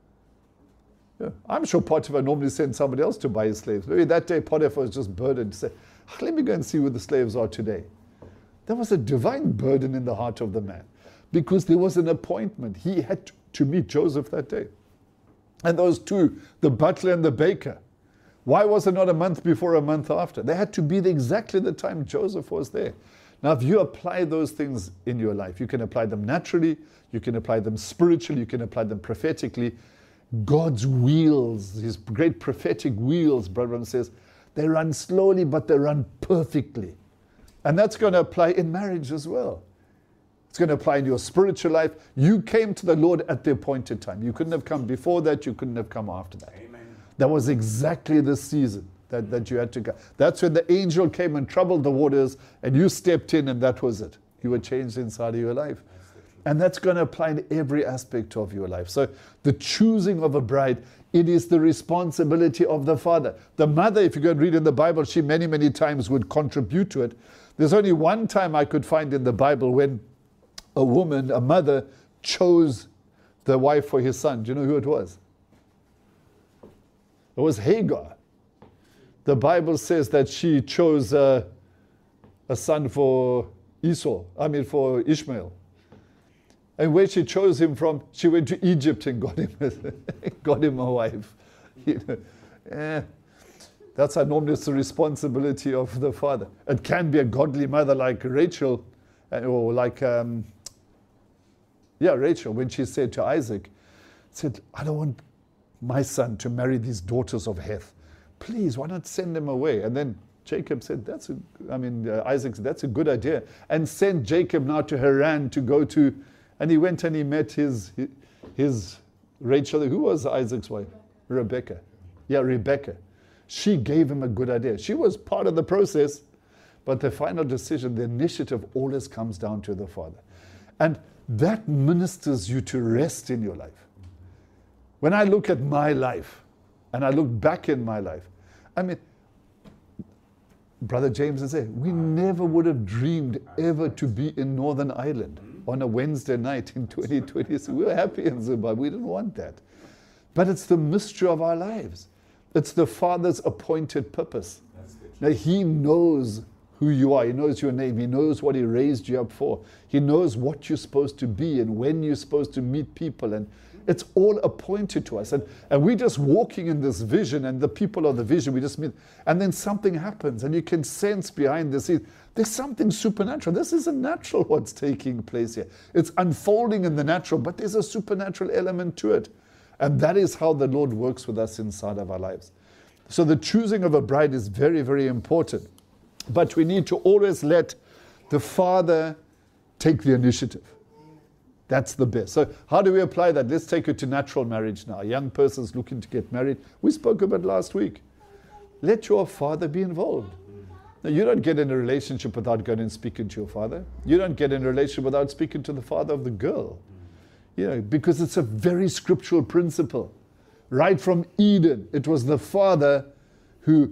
Yeah, I'm sure Potiphar normally sent somebody else to buy his slaves. Maybe that day Potiphar was just burdened to say, let me go and see where the slaves are today. There was a divine burden in the heart of the man, because there was an appointment. He had to, to meet Joseph that day. And those two, the butler and the baker, why was it not a month before, a month after? They had to be there exactly the time Joseph was there. Now, if you apply those things in your life, you can apply them naturally, you can apply them spiritually, you can apply them prophetically. God's wheels, his great prophetic wheels, Brother Branham says, they run slowly, but they run perfectly. And that's going to apply in marriage as well. It's going to apply in your spiritual life. You came to the Lord at the appointed time. You couldn't have come before that. You couldn't have come after that. Amen. That was exactly the season that, that you had to go. That's when the angel came and troubled the waters, and you stepped in, and that was it. You were changed inside of your life. And that's going to apply in every aspect of your life. So the choosing of a bride, it is the responsibility of the father. The mother, if you go and read in the Bible, she many, many times would contribute to it. There's only one time I could find in the Bible when a woman, a mother, chose the wife for his son. Do you know who it was? It was Hagar. The Bible says that she chose uh, a son for Esau, I mean for Ishmael. And where she chose him from, she went to Egypt and got him, got him a wife. You know, eh, that's how normally it's the responsibility of the father. It can be a godly mother like Rachel, or like, um, yeah, Rachel, when she said to Isaac, said, I don't want my son to marry these daughters of Heth. Please, why not send them away? And then Jacob said, that's a, I mean, uh, Isaac said, that's a good idea. And sent Jacob now to Haran to go to, and he went and he met his, his Rachel, who was Isaac's wife? Rebecca. Yeah, Rebecca. She gave him a good idea. She was part of the process, but the final decision, the initiative, always comes down to the father. And that ministers you to rest in your life. When I look at my life, and I look back in my life, I mean, Brother James would say, we never would have dreamed ever to be in Northern Ireland on a Wednesday night in twenty twenty. We were happy in Zimbabwe. We didn't want that. But it's the mystery of our lives. It's the Father's appointed purpose. Now, He knows who you are. He knows your name. He knows what He raised you up for. He knows what you're supposed to be and when you're supposed to meet people. And it's all appointed to us. And, and we're just walking in this vision, and the people of the vision, we just meet. And then something happens, and you can sense behind the scenes, there's something supernatural. This isn't natural what's taking place here. It's unfolding in the natural, but there's a supernatural element to it. And that is how the Lord works with us inside of our lives. So the choosing of a bride is very, very important. But we need to always let the Father take the initiative. That's the best. So how do we apply that? Let's take it to natural marriage now. A young person's looking to get married. We spoke about it last week. Let your father be involved. Now, you don't get in a relationship without going and speaking to your father. You don't get in a relationship without speaking to the father of the girl. You know, because it's a very scriptural principle. Right from Eden, it was the father who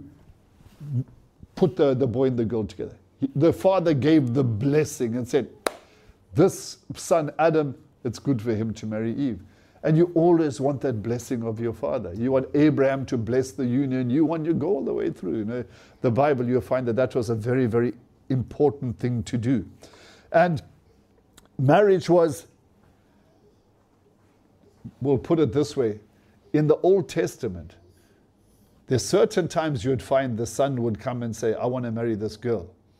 put the, the boy and the girl together. He, the father gave the blessing and said, this son, Adam, it's good for him to marry Eve. And you always want that blessing of your father. You want Abraham to bless the union. You want you go all the way through. You know, the Bible, you'll find that that was a very, very important thing to do. And marriage was, we'll put it this way, in the Old Testament, there's certain times you would find the son would come and say, I want to marry this girl.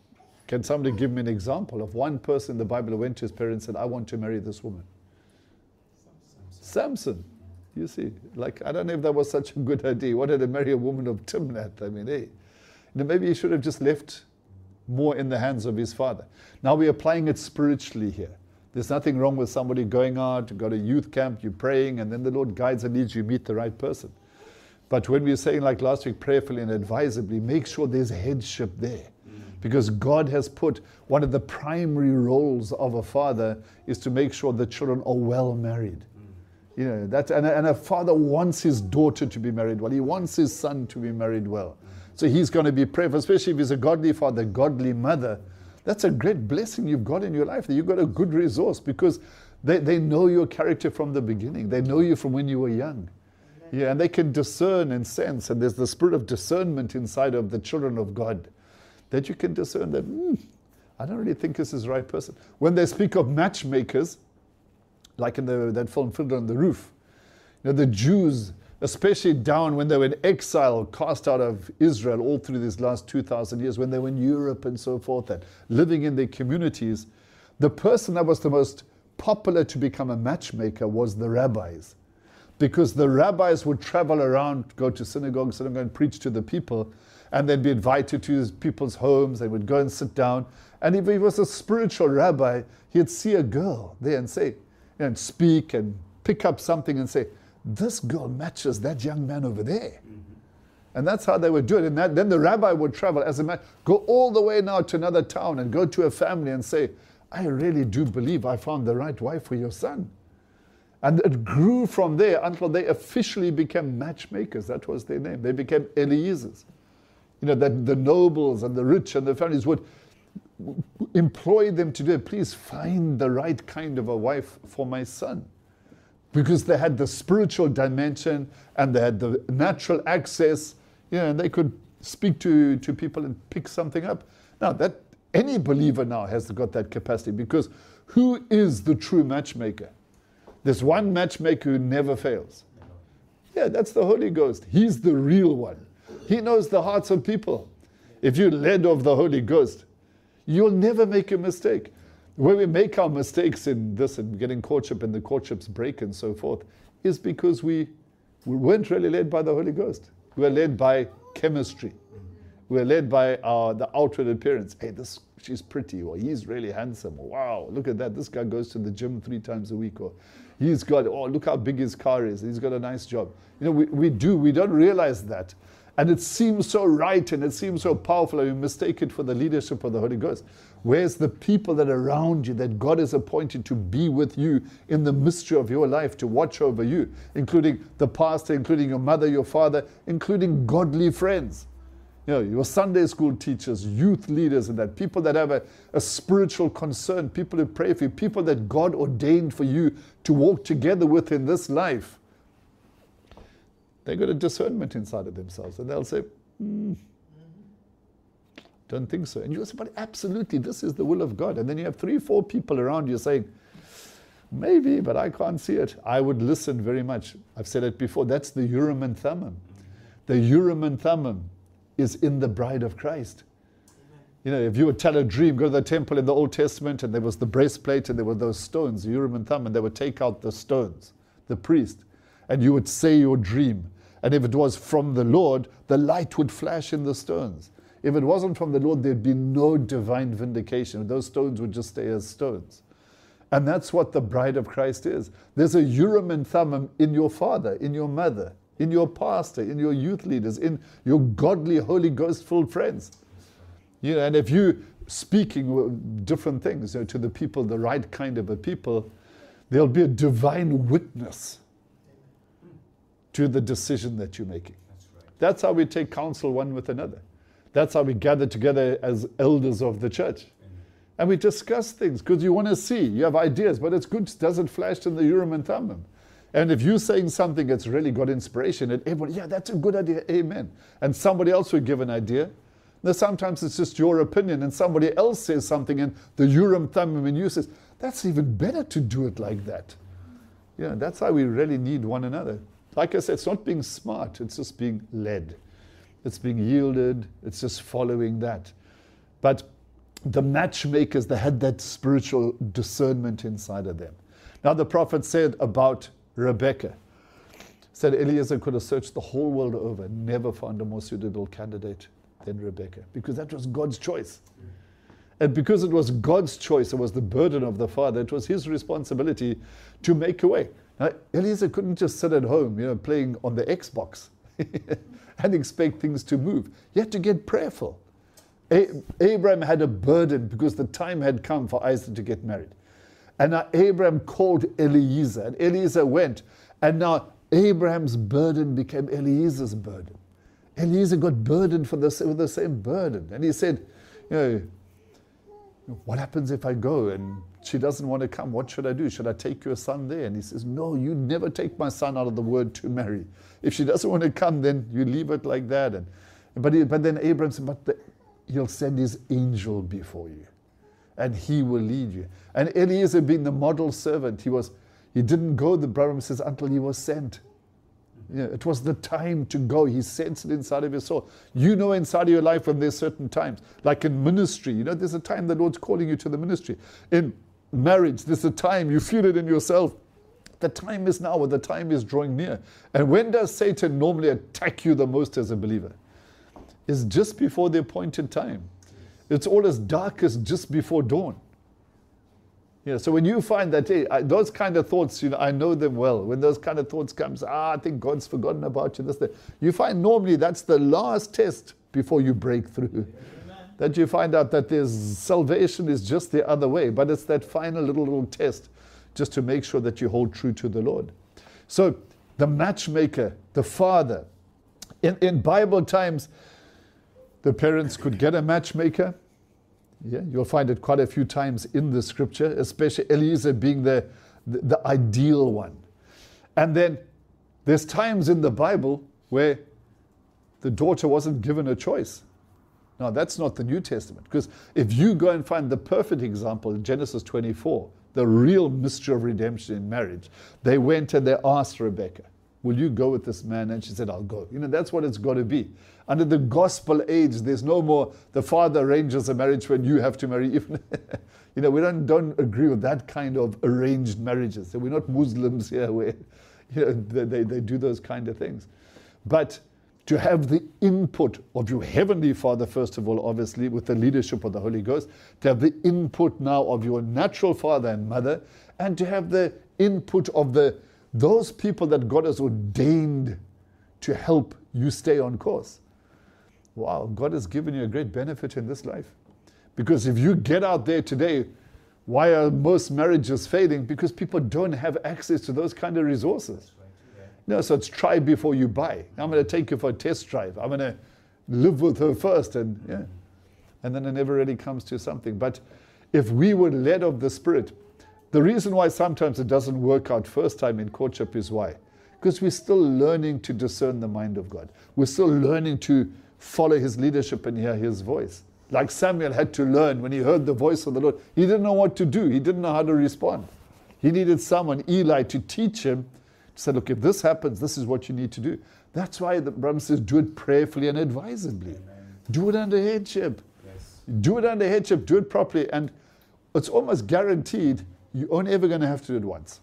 Can somebody give me an example of one person in the Bible who went to his parents and said, I want to marry this woman? Samson. Samson. You see, like, I don't know if that was such a good idea. He wanted to marry a woman of Timnath. I mean, hey, you know, maybe he should have just left more in the hands of his father. Now we're applying it spiritually here. There's nothing wrong with somebody going out, you go to youth camp, you're praying, and then the Lord guides and leads you meet the right person. But when we were saying, like last week, prayerfully and advisably, make sure there's headship there. Because God has put one of the primary roles of a father is to make sure the children are well married. You know, that, and, a, and a father wants his daughter to be married well. He wants his son to be married well. So he's going to be prayerful, especially if he's a godly father, godly mother. That's a great blessing you've got in your life. That you've got a good resource because they, they know your character from the beginning. They know you from when you were young. Yeah, and they can discern and sense. And there's the spirit of discernment inside of the children of God that you can discern that, mm, I don't really think this is the right person. When they speak of matchmakers, like in the, that film Fiddler on the Roof, you know, the Jews, especially down when they were in exile, cast out of Israel all through these last two thousand years, when they were in Europe and so forth, and living in their communities, the person that was the most popular to become a matchmaker was the rabbis. Because the rabbis would travel around, go to synagogues, and and preach to the people, and they'd be invited to people's homes. They would go and sit down. And if he was a spiritual rabbi, he'd see a girl there and say, and speak and pick up something and say, this girl matches that young man over there. Mm-hmm. And that's how they would do it. And that, then the rabbi would travel as a man, go all the way now to another town and go to a family and say, I really do believe I found the right wife for your son. And it grew from there until they officially became matchmakers. That was their name. They became Eliezers. You know, that the nobles and the rich and the families would employ them to do it. Please find the right kind of a wife for my son. Because they had the spiritual dimension and they had the natural access, you know, and they could speak to, to people and pick something up. Now, that any believer now has got that capacity, because who is the true matchmaker? There's one matchmaker who never fails. Yeah, that's the Holy Ghost. He's the real one. He knows the hearts of people. If you're led of the Holy Ghost, you'll never make a mistake. Where we make our mistakes in this and getting courtship and the courtships break and so forth is because we, we weren't really led by the Holy Ghost. We were led by chemistry. We were led by our, the outward appearance. Hey, this she's pretty, or he's really handsome. Or, wow, look at that. This guy goes to the gym three times a week. Or he's got, oh, look how big his car is. He's got a nice job. You know, we, we do. We don't realize that. And it seems so right and it seems so powerful, and we mistake it for the leadership of the Holy Ghost. Whereas the people that are around you, that God has appointed to be with you in the mystery of your life, to watch over you, including the pastor, including your mother, your father, including godly friends. You know, your Sunday school teachers, youth leaders, and that people that have a, a spiritual concern, people who pray for you, people that God ordained for you to walk together with in this life. They've got a discernment inside of themselves, and they'll say, hmm, don't think so. And you'll say, but absolutely, this is the will of God. And then you have three, four people around you saying, maybe, but I can't see it. I would listen very much. I've said it before. That's the Urim and Thummim. The Urim and Thummim is in the bride of Christ. You know, if you would tell a dream, go to the temple in the Old Testament, and there was the breastplate, and there were those stones, Urim and Thummim, and they would take out the stones, the priest, and you would say your dream. And if it was from the Lord, the light would flash in the stones. If it wasn't from the Lord, there'd be no divine vindication. Those stones would just stay as stones. And that's what the bride of Christ is. There's a Urim and Thummim in your father, in your mother, in your pastor, in your youth leaders, in your godly, Holy Ghost-filled friends. You know, and if you're speaking different things, you know, to the people, the right kind of a people, there'll be a divine witness to the decision that you're making. That's right. That's how we take counsel one with another. That's how we gather together as elders of the church. Amen. And we discuss things because you want to see. You have ideas, but it's good. Does it flash in the Urim and Thummim? And if you're saying something that's really got inspiration, and everyone, yeah, that's a good idea, amen. And somebody else will give an idea. Now, sometimes it's just your opinion, and somebody else says something, and the Urim Thummim in you says, that's even better to do it like that. Yeah, that's how we really need one another. Like I said, it's not being smart, it's just being led. It's being yielded, it's just following that. But the matchmakers, they had that spiritual discernment inside of them. Now the prophet said about Rebecca, said Eliezer could have searched the whole world over, never found a more suitable candidate than Rebecca, because that was God's choice. And because it was God's choice, it was the burden of the father, it was his responsibility to make a way. Now, Eliezer couldn't just sit at home, you know, playing on the Xbox and expect things to move. He had to get prayerful. A- Abraham had a burden because the time had come for Isaac to get married. And now Abraham called Eliezer, and Eliezer went, and now Abraham's burden became Eliezer's burden. Eliezer got burdened for the, with the same burden. And he said, you know, what happens if I go and she doesn't want to come? What should I do? Should I take your son there? And he says, no, you never take my son out of the word to marry. If she doesn't want to come, then you leave it like that. And But, he, but then Abraham said, but the, he'll send his angel before you, and he will lead you. And Eliezer, being the model servant, he was, he didn't go, the brother says, until he was sent. Yeah, it was the time to go. He sensed it inside of his soul. You know inside of your life when there's certain times, like in ministry, you know, there's a time the Lord's calling you to the ministry. In marriage, there's a time, you feel it in yourself. The time is now, or the time is drawing near. And when does Satan normally attack you the most as a believer? It's just before the appointed time. It's all as dark as just before dawn. Yeah, so when you find that, hey, I, those kind of thoughts, you know, I know them well. When those kind of thoughts comes, ah, I think God's forgotten about you. This, that. You find normally that's the last test before you break through. Amen. That you find out that there's salvation is just the other way, but it's that final little little test, just to make sure that you hold true to the Lord. So the matchmaker, the father, in in Bible times, the parents could get a matchmaker. Yeah, you'll find it quite a few times in the scripture, especially Eliezer being the, the, the ideal one. And then there's times in the Bible where the daughter wasn't given a choice. Now, that's not the New Testament, because if you go and find the perfect example in Genesis twenty-four, the real mystery of redemption in marriage, they went and they asked Rebecca, will you go with this man? And she said, I'll go. You know, that's what it's got to be. Under the gospel age, there's no more the father arranges a marriage when you have to marry. Even, you know, we don't, don't agree with that kind of arranged marriages. So we're not Muslims here where, you know, they, they do those kind of things. But to have the input of your heavenly Father, first of all, obviously, with the leadership of the Holy Ghost, to have the input now of your natural father and mother, and to have the input of the those people that God has ordained to help you stay on course. Wow, God has given you a great benefit in this life. Because if you get out there today, why are most marriages failing? Because people don't have access to those kind of resources. Right, yeah. No, so it's try before you buy. I'm going to take you for a test drive. I'm going to live with her first. And yeah, and then it never really comes to something. But if we were led of the Spirit, the reason why sometimes it doesn't work out first time in courtship is why? Because we're still learning to discern the mind of God. We're still learning to follow his leadership and hear his voice. Like Samuel had to learn when he heard the voice of the Lord. He didn't know what to do. He didn't know how to respond. He needed someone, Eli, to teach him, to say, look, if this happens, this is what you need to do. That's why the Bible says, do it prayerfully and advisedly. Amen. Do it under headship. Yes. Do it under headship. Do it properly. And it's almost guaranteed you're only ever going to have to do it once.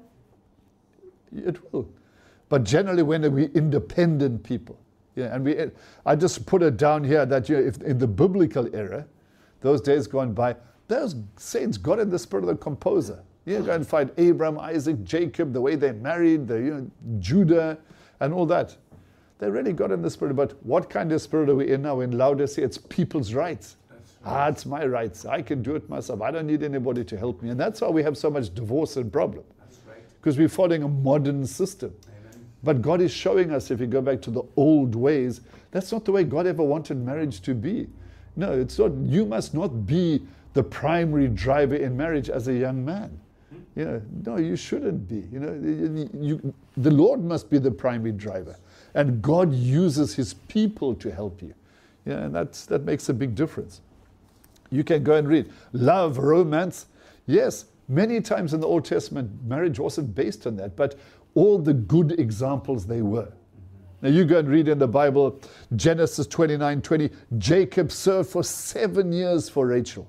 It will. But generally, when we're independent people, yeah, and we, I just put it down here that, you know, if in the biblical era, those days gone by, those saints got in the spirit of the composer. You go and find Abraham, Isaac, Jacob, the way they married, the, you know, Judah, and all that. They really got in the spirit. But what kind of spirit are we in now? In Laodicea, it's people's rights. Right. Ah, it's my rights. I can do it myself. I don't need anybody to help me. And that's why we have so much divorce and problem. That's right. Because we're following a modern system. Amen. But God is showing us, if you go back to the old ways, that's not the way God ever wanted marriage to be. No, it's not. You must not be the primary driver in marriage as a young man. You know, no, you shouldn't be. You know, you, the Lord must be the primary driver. And God uses his people to help you. Yeah, and that's, that makes a big difference. You can go and read love, romance. Yes, many times in the Old Testament, marriage wasn't based on that, but all the good examples they were. Now you go and read in the Bible, Genesis twenty-nine twenty, Jacob served for seven years for Rachel.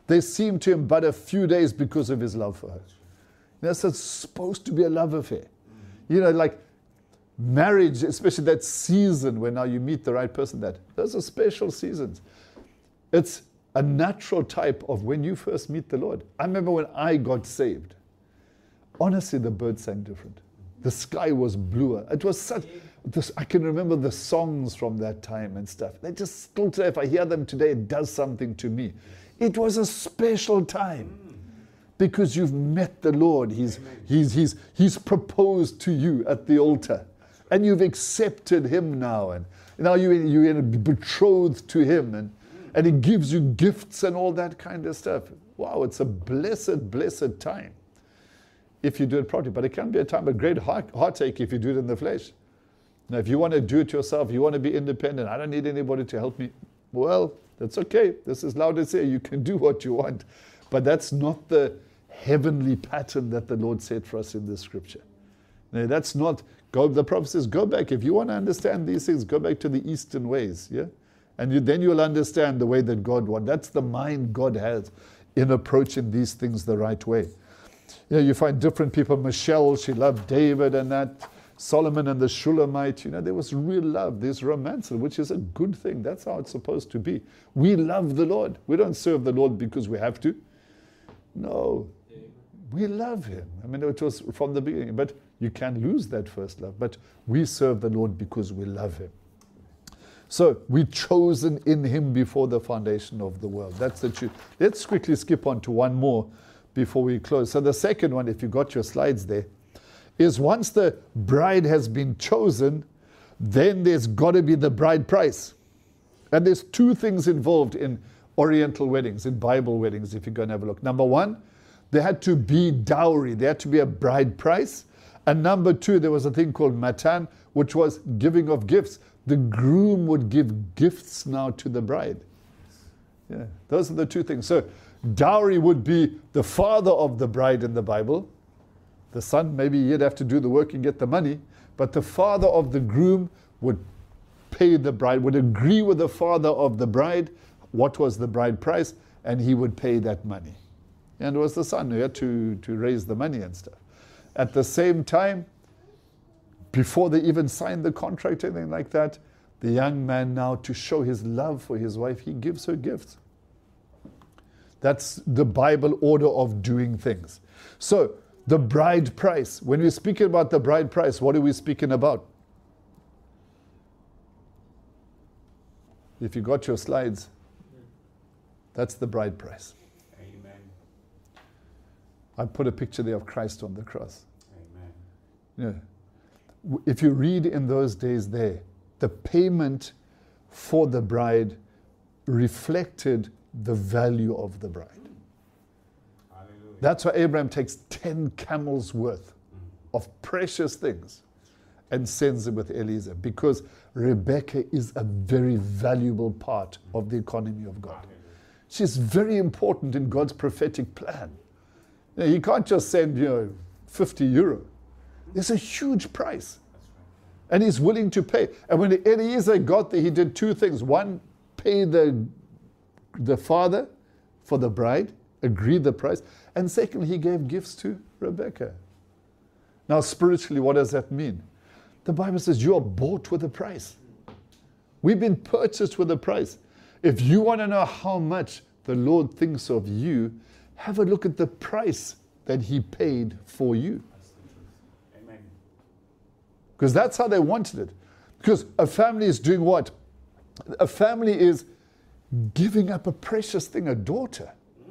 They seemed to him but a few days because of his love for her. You know, so it's supposed to be a love affair. You know, like marriage, especially that season when now you meet the right person, that those are special seasons. It's a natural type of when you first meet the Lord. I remember when I got saved, honestly, the birds sang different. The sky was bluer. It was such, this, I can remember the songs from that time and stuff. They just still today, if I hear them today, it does something to me. It was a special time. Because you've met the Lord. He's, he's, he's, he's proposed to you at the altar. And you've accepted him now. And now you, you're betrothed to him. And, and he gives you gifts and all that kind of stuff. Wow, it's a blessed, blessed time. If you do it properly. But it can be a time of great heart, heartache if you do it in the flesh. Now, if you want to do it yourself, you want to be independent. I don't need anybody to help me. Well, that's okay. This is Laodicea. You can do what you want. But that's not the heavenly pattern that the Lord set for us in the scripture. Now, that's not, go, the prophet says, go back. If you want to understand these things, go back to the Eastern ways. Yeah, And you, then you'll understand the way that God wants. That's the mind God has in approaching these things the right way. You know, you find different people. Michelle, she loved David and that. Solomon and the Shulamite, you know, there was real love. There's romance, which is a good thing. That's how it's supposed to be. We love the Lord. We don't serve the Lord because we have to. No. We love him. I mean, it was from the beginning. But you can lose that first love. But we serve the Lord because we love him. So, we're chosen in him before the foundation of the world. That's the truth. Let's quickly skip on to one more before we close. So the second one, if you got your slides there, is once the bride has been chosen, then there's got to be the bride price. And there's two things involved in Oriental weddings, in Bible weddings, if you go and have a look. Number one, there had to be dowry. There had to be a bride price. And number two, there was a thing called matan, which was giving of gifts. The groom would give gifts now to the bride. Yeah, those are the two things. So dowry would be the father of the bride in the Bible. The son, maybe he'd have to do the work and get the money, but the father of the groom would pay the bride, would agree with the father of the bride what was the bride price, and he would pay that money. And it was the son who had to, to raise the money and stuff. At the same time, before they even signed the contract or anything like that, the young man now, to show his love for his wife, he gives her gifts. That's the Bible order of doing things. So, the bride price. When we're speaking about the bride price, what are we speaking about? If you got your slides, that's the bride price. Amen. I put a picture there of Christ on the cross. Amen. Yeah. If you read in those days there, the payment for the bride reflected the value of the bride. That's why Abraham takes ten camels worth of precious things and sends them with Eliezer, because Rebecca is a very valuable part of the economy of God. She's very important in God's prophetic plan. You know, he can't just send, you know, fifty euro. There's a huge price. And he's willing to pay. And when Eliezer got there, he did two things. One, pay the, the father for the bride, agreed the price. And secondly, he gave gifts to Rebecca. Now, spiritually, what does that mean? The Bible says you are bought with a price. We've been purchased with a price. If you want to know how much the Lord thinks of you, have a look at the price that he paid for you. Amen. Because that's how they wanted it. Because a family is doing what? A family is giving up a precious thing, a daughter.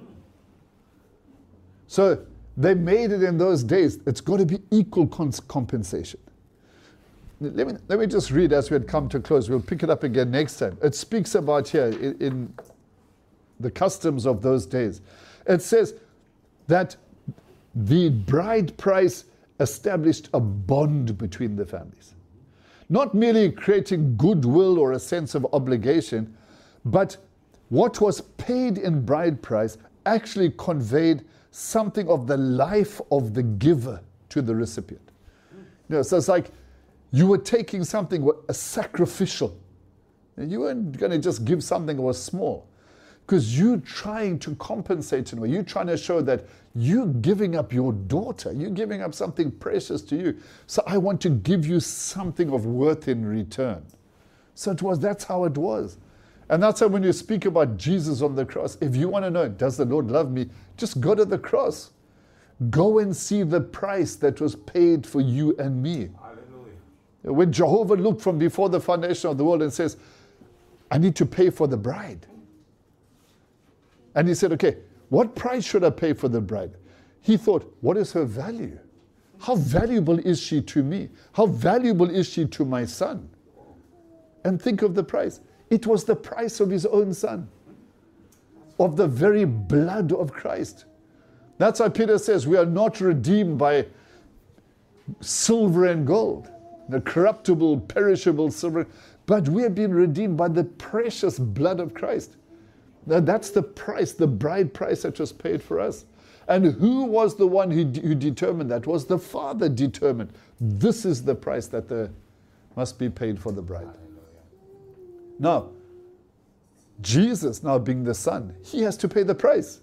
So they made it in those days. It's got to be equal cons- compensation. Let me, let me just read as we had come to close. We'll pick it up again next time. It speaks about here in, in the customs of those days. It says that the bride price established a bond between the families. Not merely creating goodwill or a sense of obligation, but what was paid in bride price actually conveyed something of the life of the giver to the recipient. You know, so it's like you were taking something, a sacrificial. You weren't going to just give something that was small. Because you're trying to compensate in a way. You're trying to show that you're giving up your daughter. You're giving up something precious to you. So I want to give you something of worth in return. So it was, that's how it was. And that's how when you speak about Jesus on the cross, if you want to know, does the Lord love me? Just go to the cross. Go and see the price that was paid for you and me. Hallelujah. When Jehovah looked from before the foundation of the world and says, I need to pay for the bride. And he said, okay, what price should I pay for the bride? He thought, what is her value? How valuable is she to me? How valuable is she to my son? And think of the price. It was the price of his own son, of the very blood of Christ. That's why Peter says we are not redeemed by silver and gold, the corruptible, perishable silver, but we have been redeemed by the precious blood of Christ. Now that's the price, the bride price that was paid for us. And who was the one who, who determined that? Was the Father determined. This is the price that the, must be paid for the bride. Now, Jesus, now being the Son, he has to pay the price.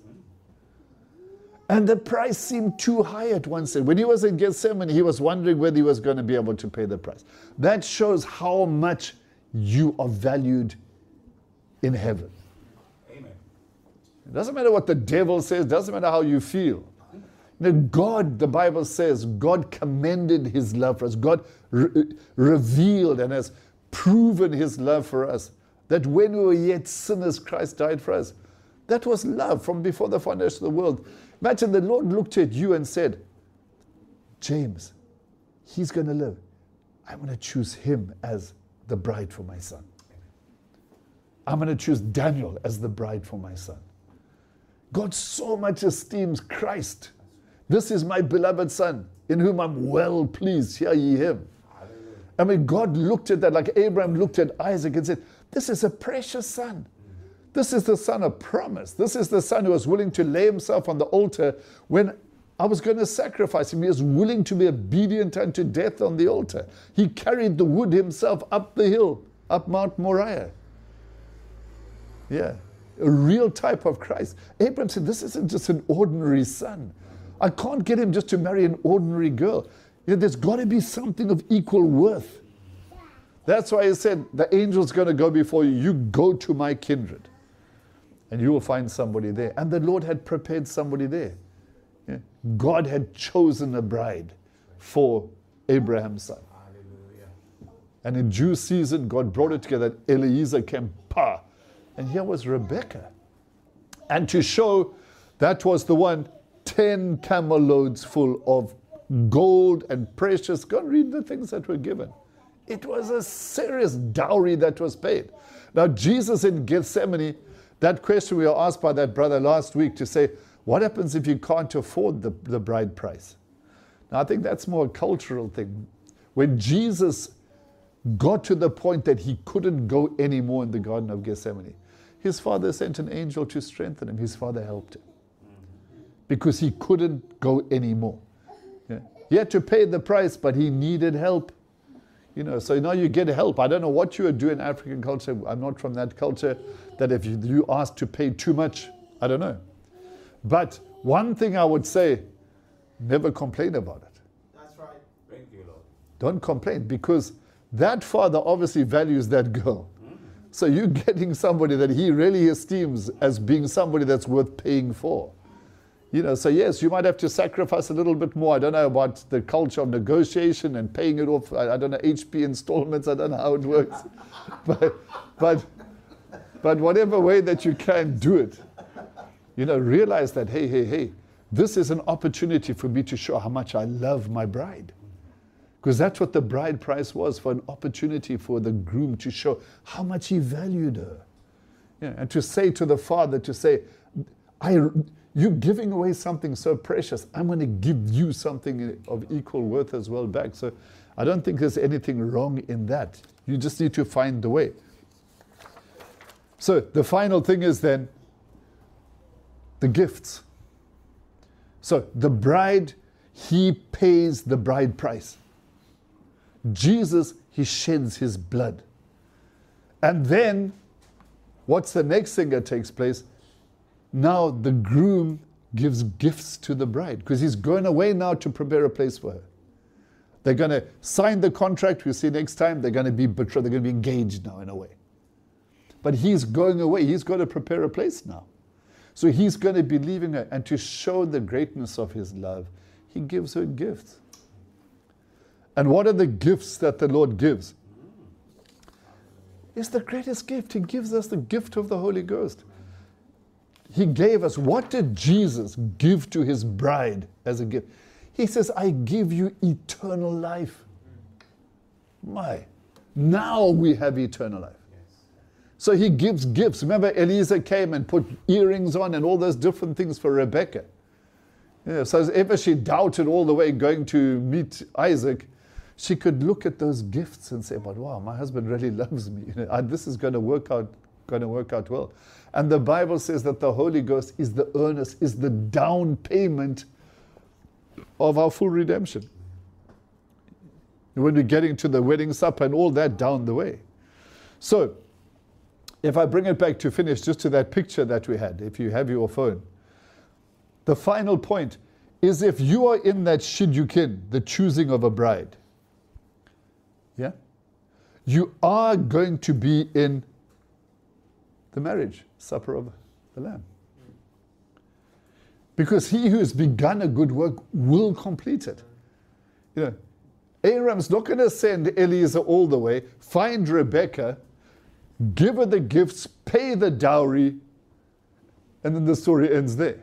And the price seemed too high at one stage. When he was in Gethsemane, he was wondering whether he was going to be able to pay the price. That shows how much you are valued in heaven. Amen. It doesn't matter what the devil says, doesn't matter how you feel. You know, God, the Bible says, God commended his love for us. God re- revealed and has proven his love for us. That when we were yet sinners, Christ died for us. That was love from before the foundation of the world. Imagine the Lord looked at you and said, James, he's going to live. I'm going to choose him as the bride for my son. I'm going to choose Daniel as the bride for my son. God so much esteems Christ. This is my beloved son, in whom I'm well pleased. Hear ye him. Hallelujah. I mean, God looked at that like Abraham looked at Isaac and said, this is a precious son. This is the son of promise. This is the son who was willing to lay himself on the altar when I was going to sacrifice him. He was willing to be obedient unto death on the altar. He carried the wood himself up the hill, up Mount Moriah. Yeah, a real type of Christ. Abraham said, this isn't just an ordinary son. I can't get him just to marry an ordinary girl. You know, there's got to be something of equal worth. That's why he said, the angel's going to go before you. You go to my kindred. And you will find somebody there. And the Lord had prepared somebody there. Yeah. God had chosen a bride for Abraham's son. Hallelujah. And in due season, God brought it together. Eliezer came, pa. And here was Rebekah. And to show that was the one, ten camel loads full of gold and precious. Go and read the things that were given. It was a serious dowry that was paid. Now, Jesus in Gethsemane, that question we were asked by that brother last week to say, what happens if you can't afford the, the bride price? Now, I think that's more a cultural thing. When Jesus got to the point that he couldn't go anymore in the Garden of Gethsemane, his father sent an angel to strengthen him. His father helped him because he couldn't go anymore. Yeah. He had to pay the price, but he needed help. You know, so now you get help. I don't know what you would do in African culture. I'm not from that culture, that if you, you ask to pay too much, I don't know. But one thing I would say, never complain about it. That's right. Thank you, Lord. Don't complain, because that father obviously values that girl. Mm-hmm. So you're getting somebody that he really esteems as being somebody that's worth paying for. You know, so yes, you might have to sacrifice a little bit more. I don't know about the culture of negotiation and paying it off. I, I don't know, H P installments. I don't know how it works. but, but, but whatever way that you can do it, you know, realize that, hey, hey, hey, this is an opportunity for me to show how much I love my bride. Because that's what the bride price was, for an opportunity for the groom to show how much he valued her. Yeah, and to say to the father, to say, I... you're giving away something so precious. I'm going to give you something of equal worth as well back. So I don't think there's anything wrong in that. You just need to find the way. So the final thing is then the gifts. So the bride, he pays the bride price. Jesus, he sheds his blood. And then what's the next thing that takes place? now the groom gives gifts to the bride because he's going away now to prepare a place for her. They're going to sign the contract. We'll see next time. They're going to be betrothed. They're going to be engaged now in a way. But he's going away. He's going to prepare a place now. So he's going to be leaving her. And to show the greatness of his love, he gives her gifts. And what are the gifts that the Lord gives? It's the greatest gift. He gives us the gift of the Holy Ghost. He gave us, what did Jesus give to his bride as a gift? He says, I give you eternal life. My, now we have eternal life. So he gives gifts. Remember, Eliezer came and put earrings on and all those different things for Rebecca. Yeah, so as ever she doubted all the way going to meet Isaac, she could look at those gifts and say, but wow, my husband really loves me. You know, this is going to work out, going to work out well. And the Bible says that the Holy Ghost is the earnest, is the down payment of our full redemption. When we're getting to the wedding supper and all that down the way. So, if I bring it back to finish just to that picture that we had, if you have your phone, the final point is if you are in that shiddukin, the choosing of a bride, yeah, you are going to be in the marriage supper of the Lamb. Because he who has begun a good work will complete it. You know, Aram's not going to send Eliezer all the way, find Rebecca, give her the gifts, pay the dowry, and then the story ends there.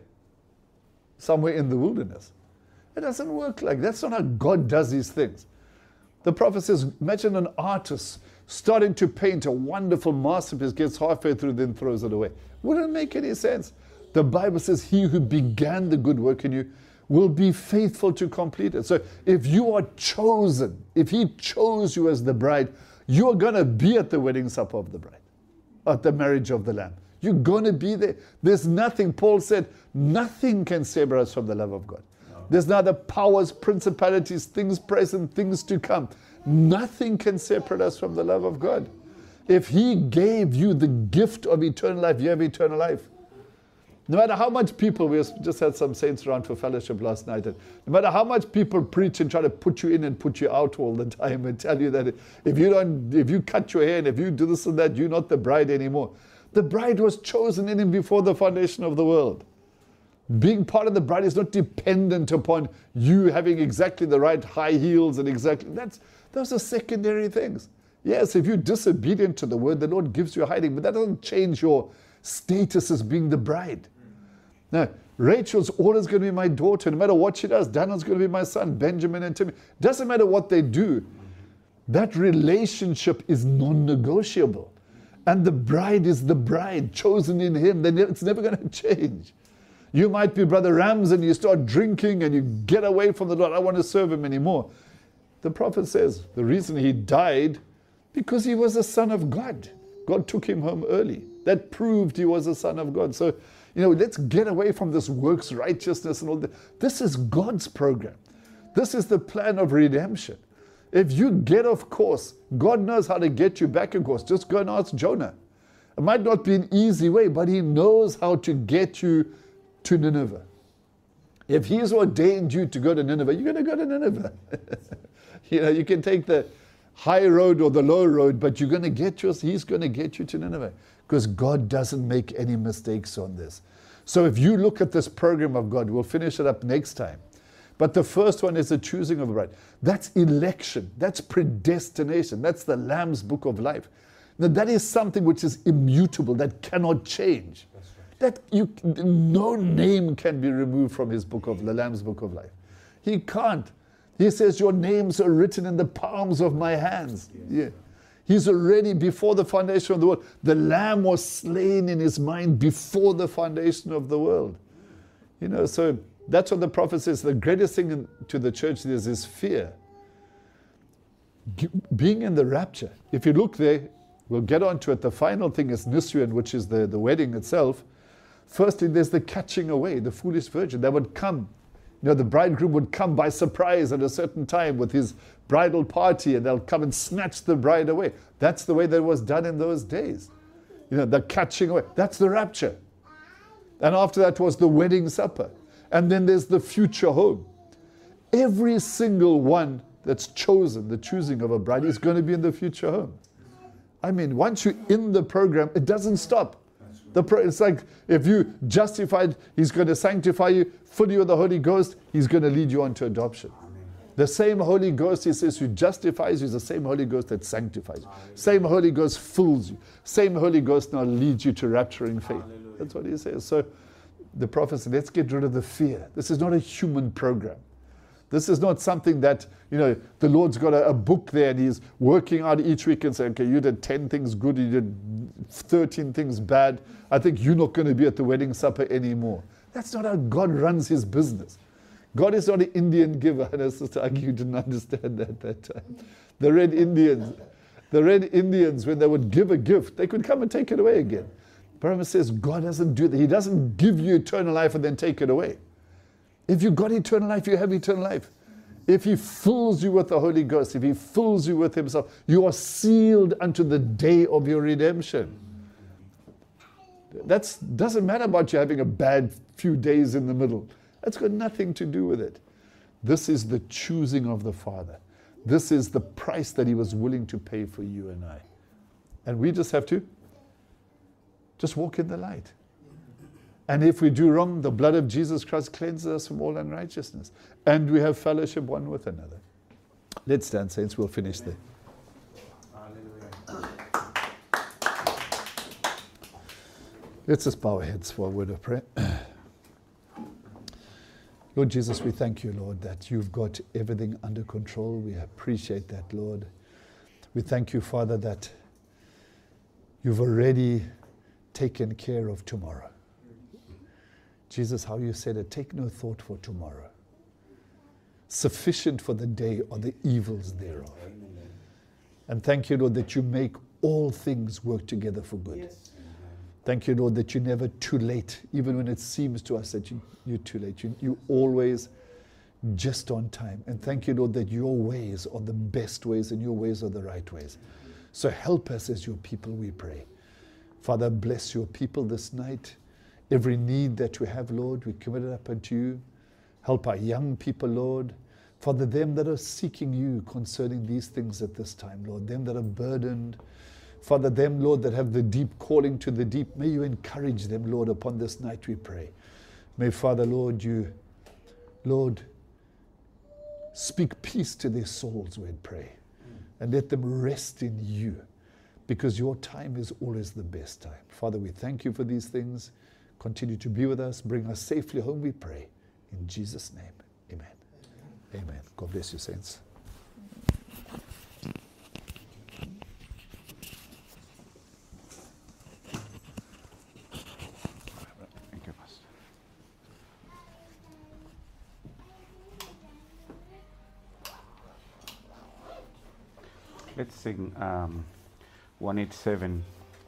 Somewhere in the wilderness. It doesn't work like that. That's not how God does these things. The prophet says, imagine an artist starting to paint a wonderful masterpiece, gets halfway through, then throws it away. Wouldn't make any sense. The Bible says, he who began the good work in you will be faithful to complete it. So if you are chosen, if he chose you as the bride, you're going to be at the wedding supper of the bride, at the marriage of the Lamb. You're going to be there. There's nothing, Paul said, nothing can separate us from the love of God. No. There's neither powers, principalities, things present, things to come. Nothing can separate us from the love of God. If he gave you the gift of eternal life, you have eternal life. No matter how much people, we just had some saints around for fellowship last night, and no matter how much people preach and try to put you in and put you out all the time and tell you that if you don't, if you cut your hair and if you do this and that, you're not the bride anymore. The bride was chosen in him before the foundation of the world. Being part of the bride is not dependent upon you having exactly the right high heels and exactly, that's, those are secondary things. Yes, if you're disobedient to the word, the Lord gives you a hiding, but that doesn't change your status as being the bride. Now, Rachel's always going to be my daughter, no matter what she does. Daniel's going to be my son, Benjamin and Timmy. Doesn't matter what they do. That relationship is non-negotiable. And the bride is the bride, chosen in him. Then it's never going to change. You might be Brother Rams and you start drinking and you get away from the Lord. I don't want to serve him anymore. The prophet says the reason he died, because he was a son of God. God took him home early. That proved he was a son of God. So, you know, let's get away from this works righteousness and all that. This is God's program. This is the plan of redemption. If you get off course, God knows how to get you back on course. Just go and ask Jonah. It might not be an easy way, but he knows how to get you to Nineveh. If he's ordained you to go to Nineveh, you're going to go to Nineveh. You know, you can take the high road or the low road, but you're going to get yours. He's going to get you to Nineveh because God doesn't make any mistakes on this. So if you look at this program of God, we'll finish it up next time. But the first one is the choosing of a bride. That's election. That's predestination. That's the Lamb's book of life. Now that is something which is immutable, that cannot change. That you, no name can be removed from his book of the Lamb's book of life. He can't. He says, your names are written in the palms of my hands. Yes. Yeah. He's already, before the foundation of the world, the Lamb was slain in his mind before the foundation of the world. You know, so that's what the prophet says. The greatest thing in, to the church is is fear. Being in the rapture. If you look there, we'll get on to it. The final thing is Nisrian, which is the, the wedding itself. Firstly, there's the catching away, the foolish virgin. That would come. You know, the bridegroom would come by surprise at a certain time with his bridal party, and they'll come and snatch the bride away. That's the way that was done in those days. You know, the catching away. That's the rapture. And after that was the wedding supper. And then there's the future home. Every single one that's chosen, the choosing of a bride, is going to be in the future home. I mean, once you're in the program, it doesn't stop. The pro- it's like if you justified, he's going to sanctify you, fill you with the Holy Ghost, he's going to lead you on to adoption. The same Holy Ghost, he says, who justifies you is the same Holy Ghost that sanctifies you. Same Holy Ghost fills you. Same Holy Ghost now leads you to rapturing faith. That's what he says. So the prophet said, let's get rid of the fear. This is not a human program. This is not something that, you know, the Lord's got a, a book there and he's working out each week and saying, okay, you did ten things good, you did thirteen things bad. I think you're not going to be at the wedding supper anymore. That's not how God runs his business. God is not an Indian giver. And Sister Aggie, you didn't understand that at that time. The Red Indians, the Red Indians, when they would give a gift, they could come and take it away again. Brahma says God doesn't do that. He doesn't give you eternal life and then take it away. If you got eternal life, you have eternal life. If he fills you with the Holy Ghost, if he fills you with himself, you are sealed unto the day of your redemption. That doesn't matter about you having a bad few days in the middle. That's got nothing to do with it. This is the choosing of the Father. This is the price that he was willing to pay for you and I. And we just have to just walk in the light. And if we do wrong, the blood of Jesus Christ cleanses us from all unrighteousness. And we have fellowship one with another. Let's stand, saints. We'll finish there. Hallelujah. Let's just bow our heads for a word of prayer. Lord Jesus, we thank you, Lord, that you've got everything under control. We appreciate that, Lord. We thank you, Father, that you've already taken care of tomorrow. Jesus, how you said it, take no thought for tomorrow. Sufficient for the day are the evils thereof. And thank you, Lord, that you make all things work together for good. Yes. Thank you, Lord, that you're never too late, even when it seems to us that you, you're too late. You, you're always just on time. And thank you, Lord, that your ways are the best ways and your ways are the right ways. So help us as your people, we pray. Father, bless your people this night. Every need that we have, Lord, we commit it up unto you. Help our young people, Lord. Father, them that are seeking you concerning these things at this time, Lord. Them that are burdened. Father, them, Lord, that have the deep calling to the deep. May you encourage them, Lord, upon this night, we pray. May, Father, Lord, you, Lord, speak peace to their souls, we pray. And let them rest in you. Because your time is always the best time. Father, we thank you for these things. Continue to be with us. Bring us safely home, we pray. In Jesus' name, amen. Amen. Amen. God bless you, saints. Thank you, Pastor. Let's sing um, one eighty-seven.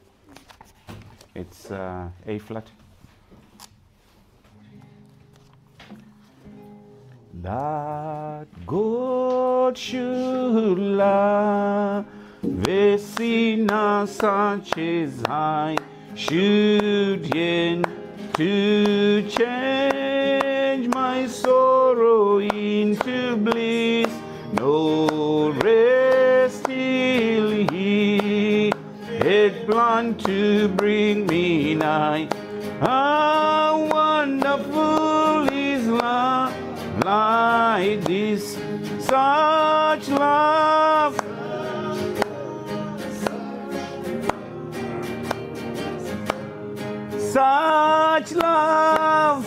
It's uh, A flat. That God should love a sinner such as I should yearn to change my sorrow into bliss. No rest till he had planned to bring me nigh. How wonderful is love like this, such love. Such love.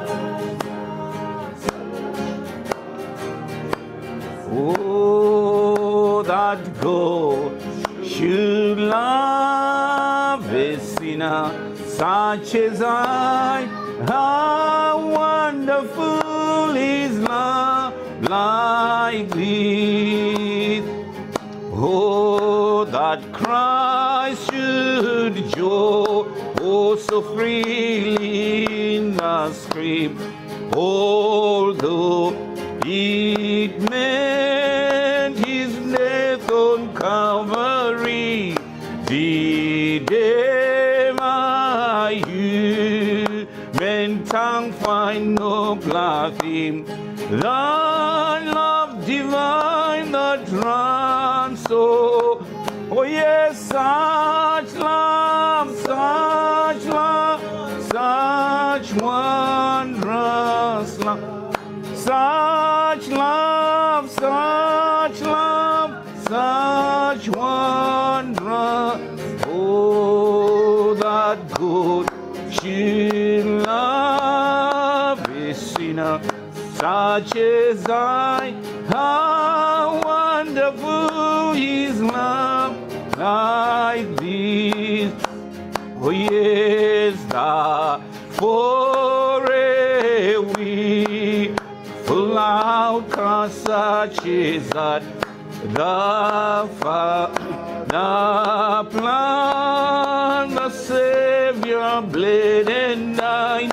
Oh, that God should love a sinner such as I. How wonderful is love like this. Oh, that Christ should joy oh so freely in the stream, although it meant his death on Calvary, did ever you and tongue find no blessing. Thy love divine that runs so. Oh yes, such love, such love, such wondrous love. Such love, such love, such wondrous. Oh, that good should love a sinner such as I. How wonderful His love like this. Oh yes, that for a we full outcast such as that. The Father plan, the Savior bled and died,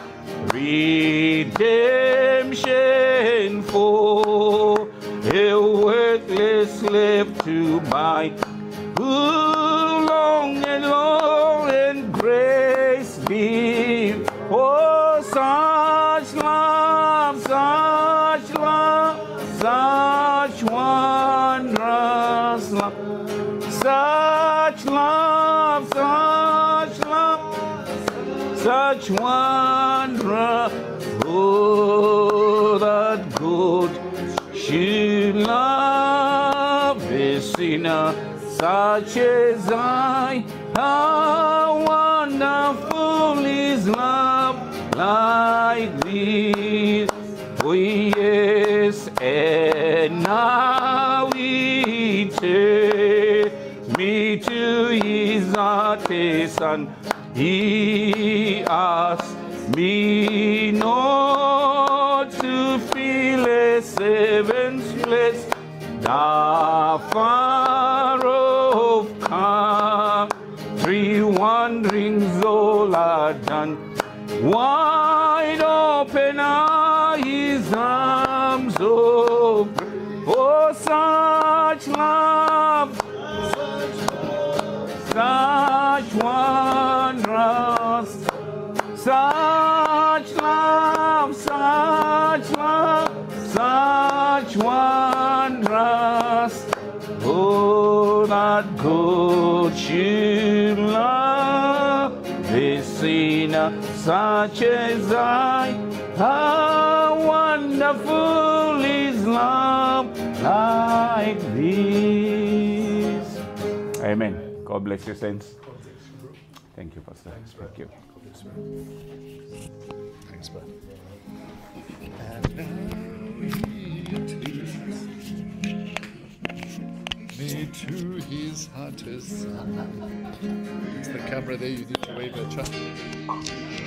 redemption for a worthless slave to buy. Who long and long and grace be, oh such love, such love, such wondrous love, such love, such love, such wondrous. Oh, that good should love a sinner such as I. How wonderful is love like this. Oh yes, and now He takes me to His artisan. He asks me not to fill a seventh place. The far off country wanderings all are done. Wide open are His arms, oh, oh such love, such wondrous, such love, such love, such wondrous. Oh, that good should love a sinner such as I. How wonderful is love like this. Amen. God bless you, saints. Thank you, Pastor. Thank you. Thanks, bud. Me to His heart is. It's the camera there, you need to wave at Chuck.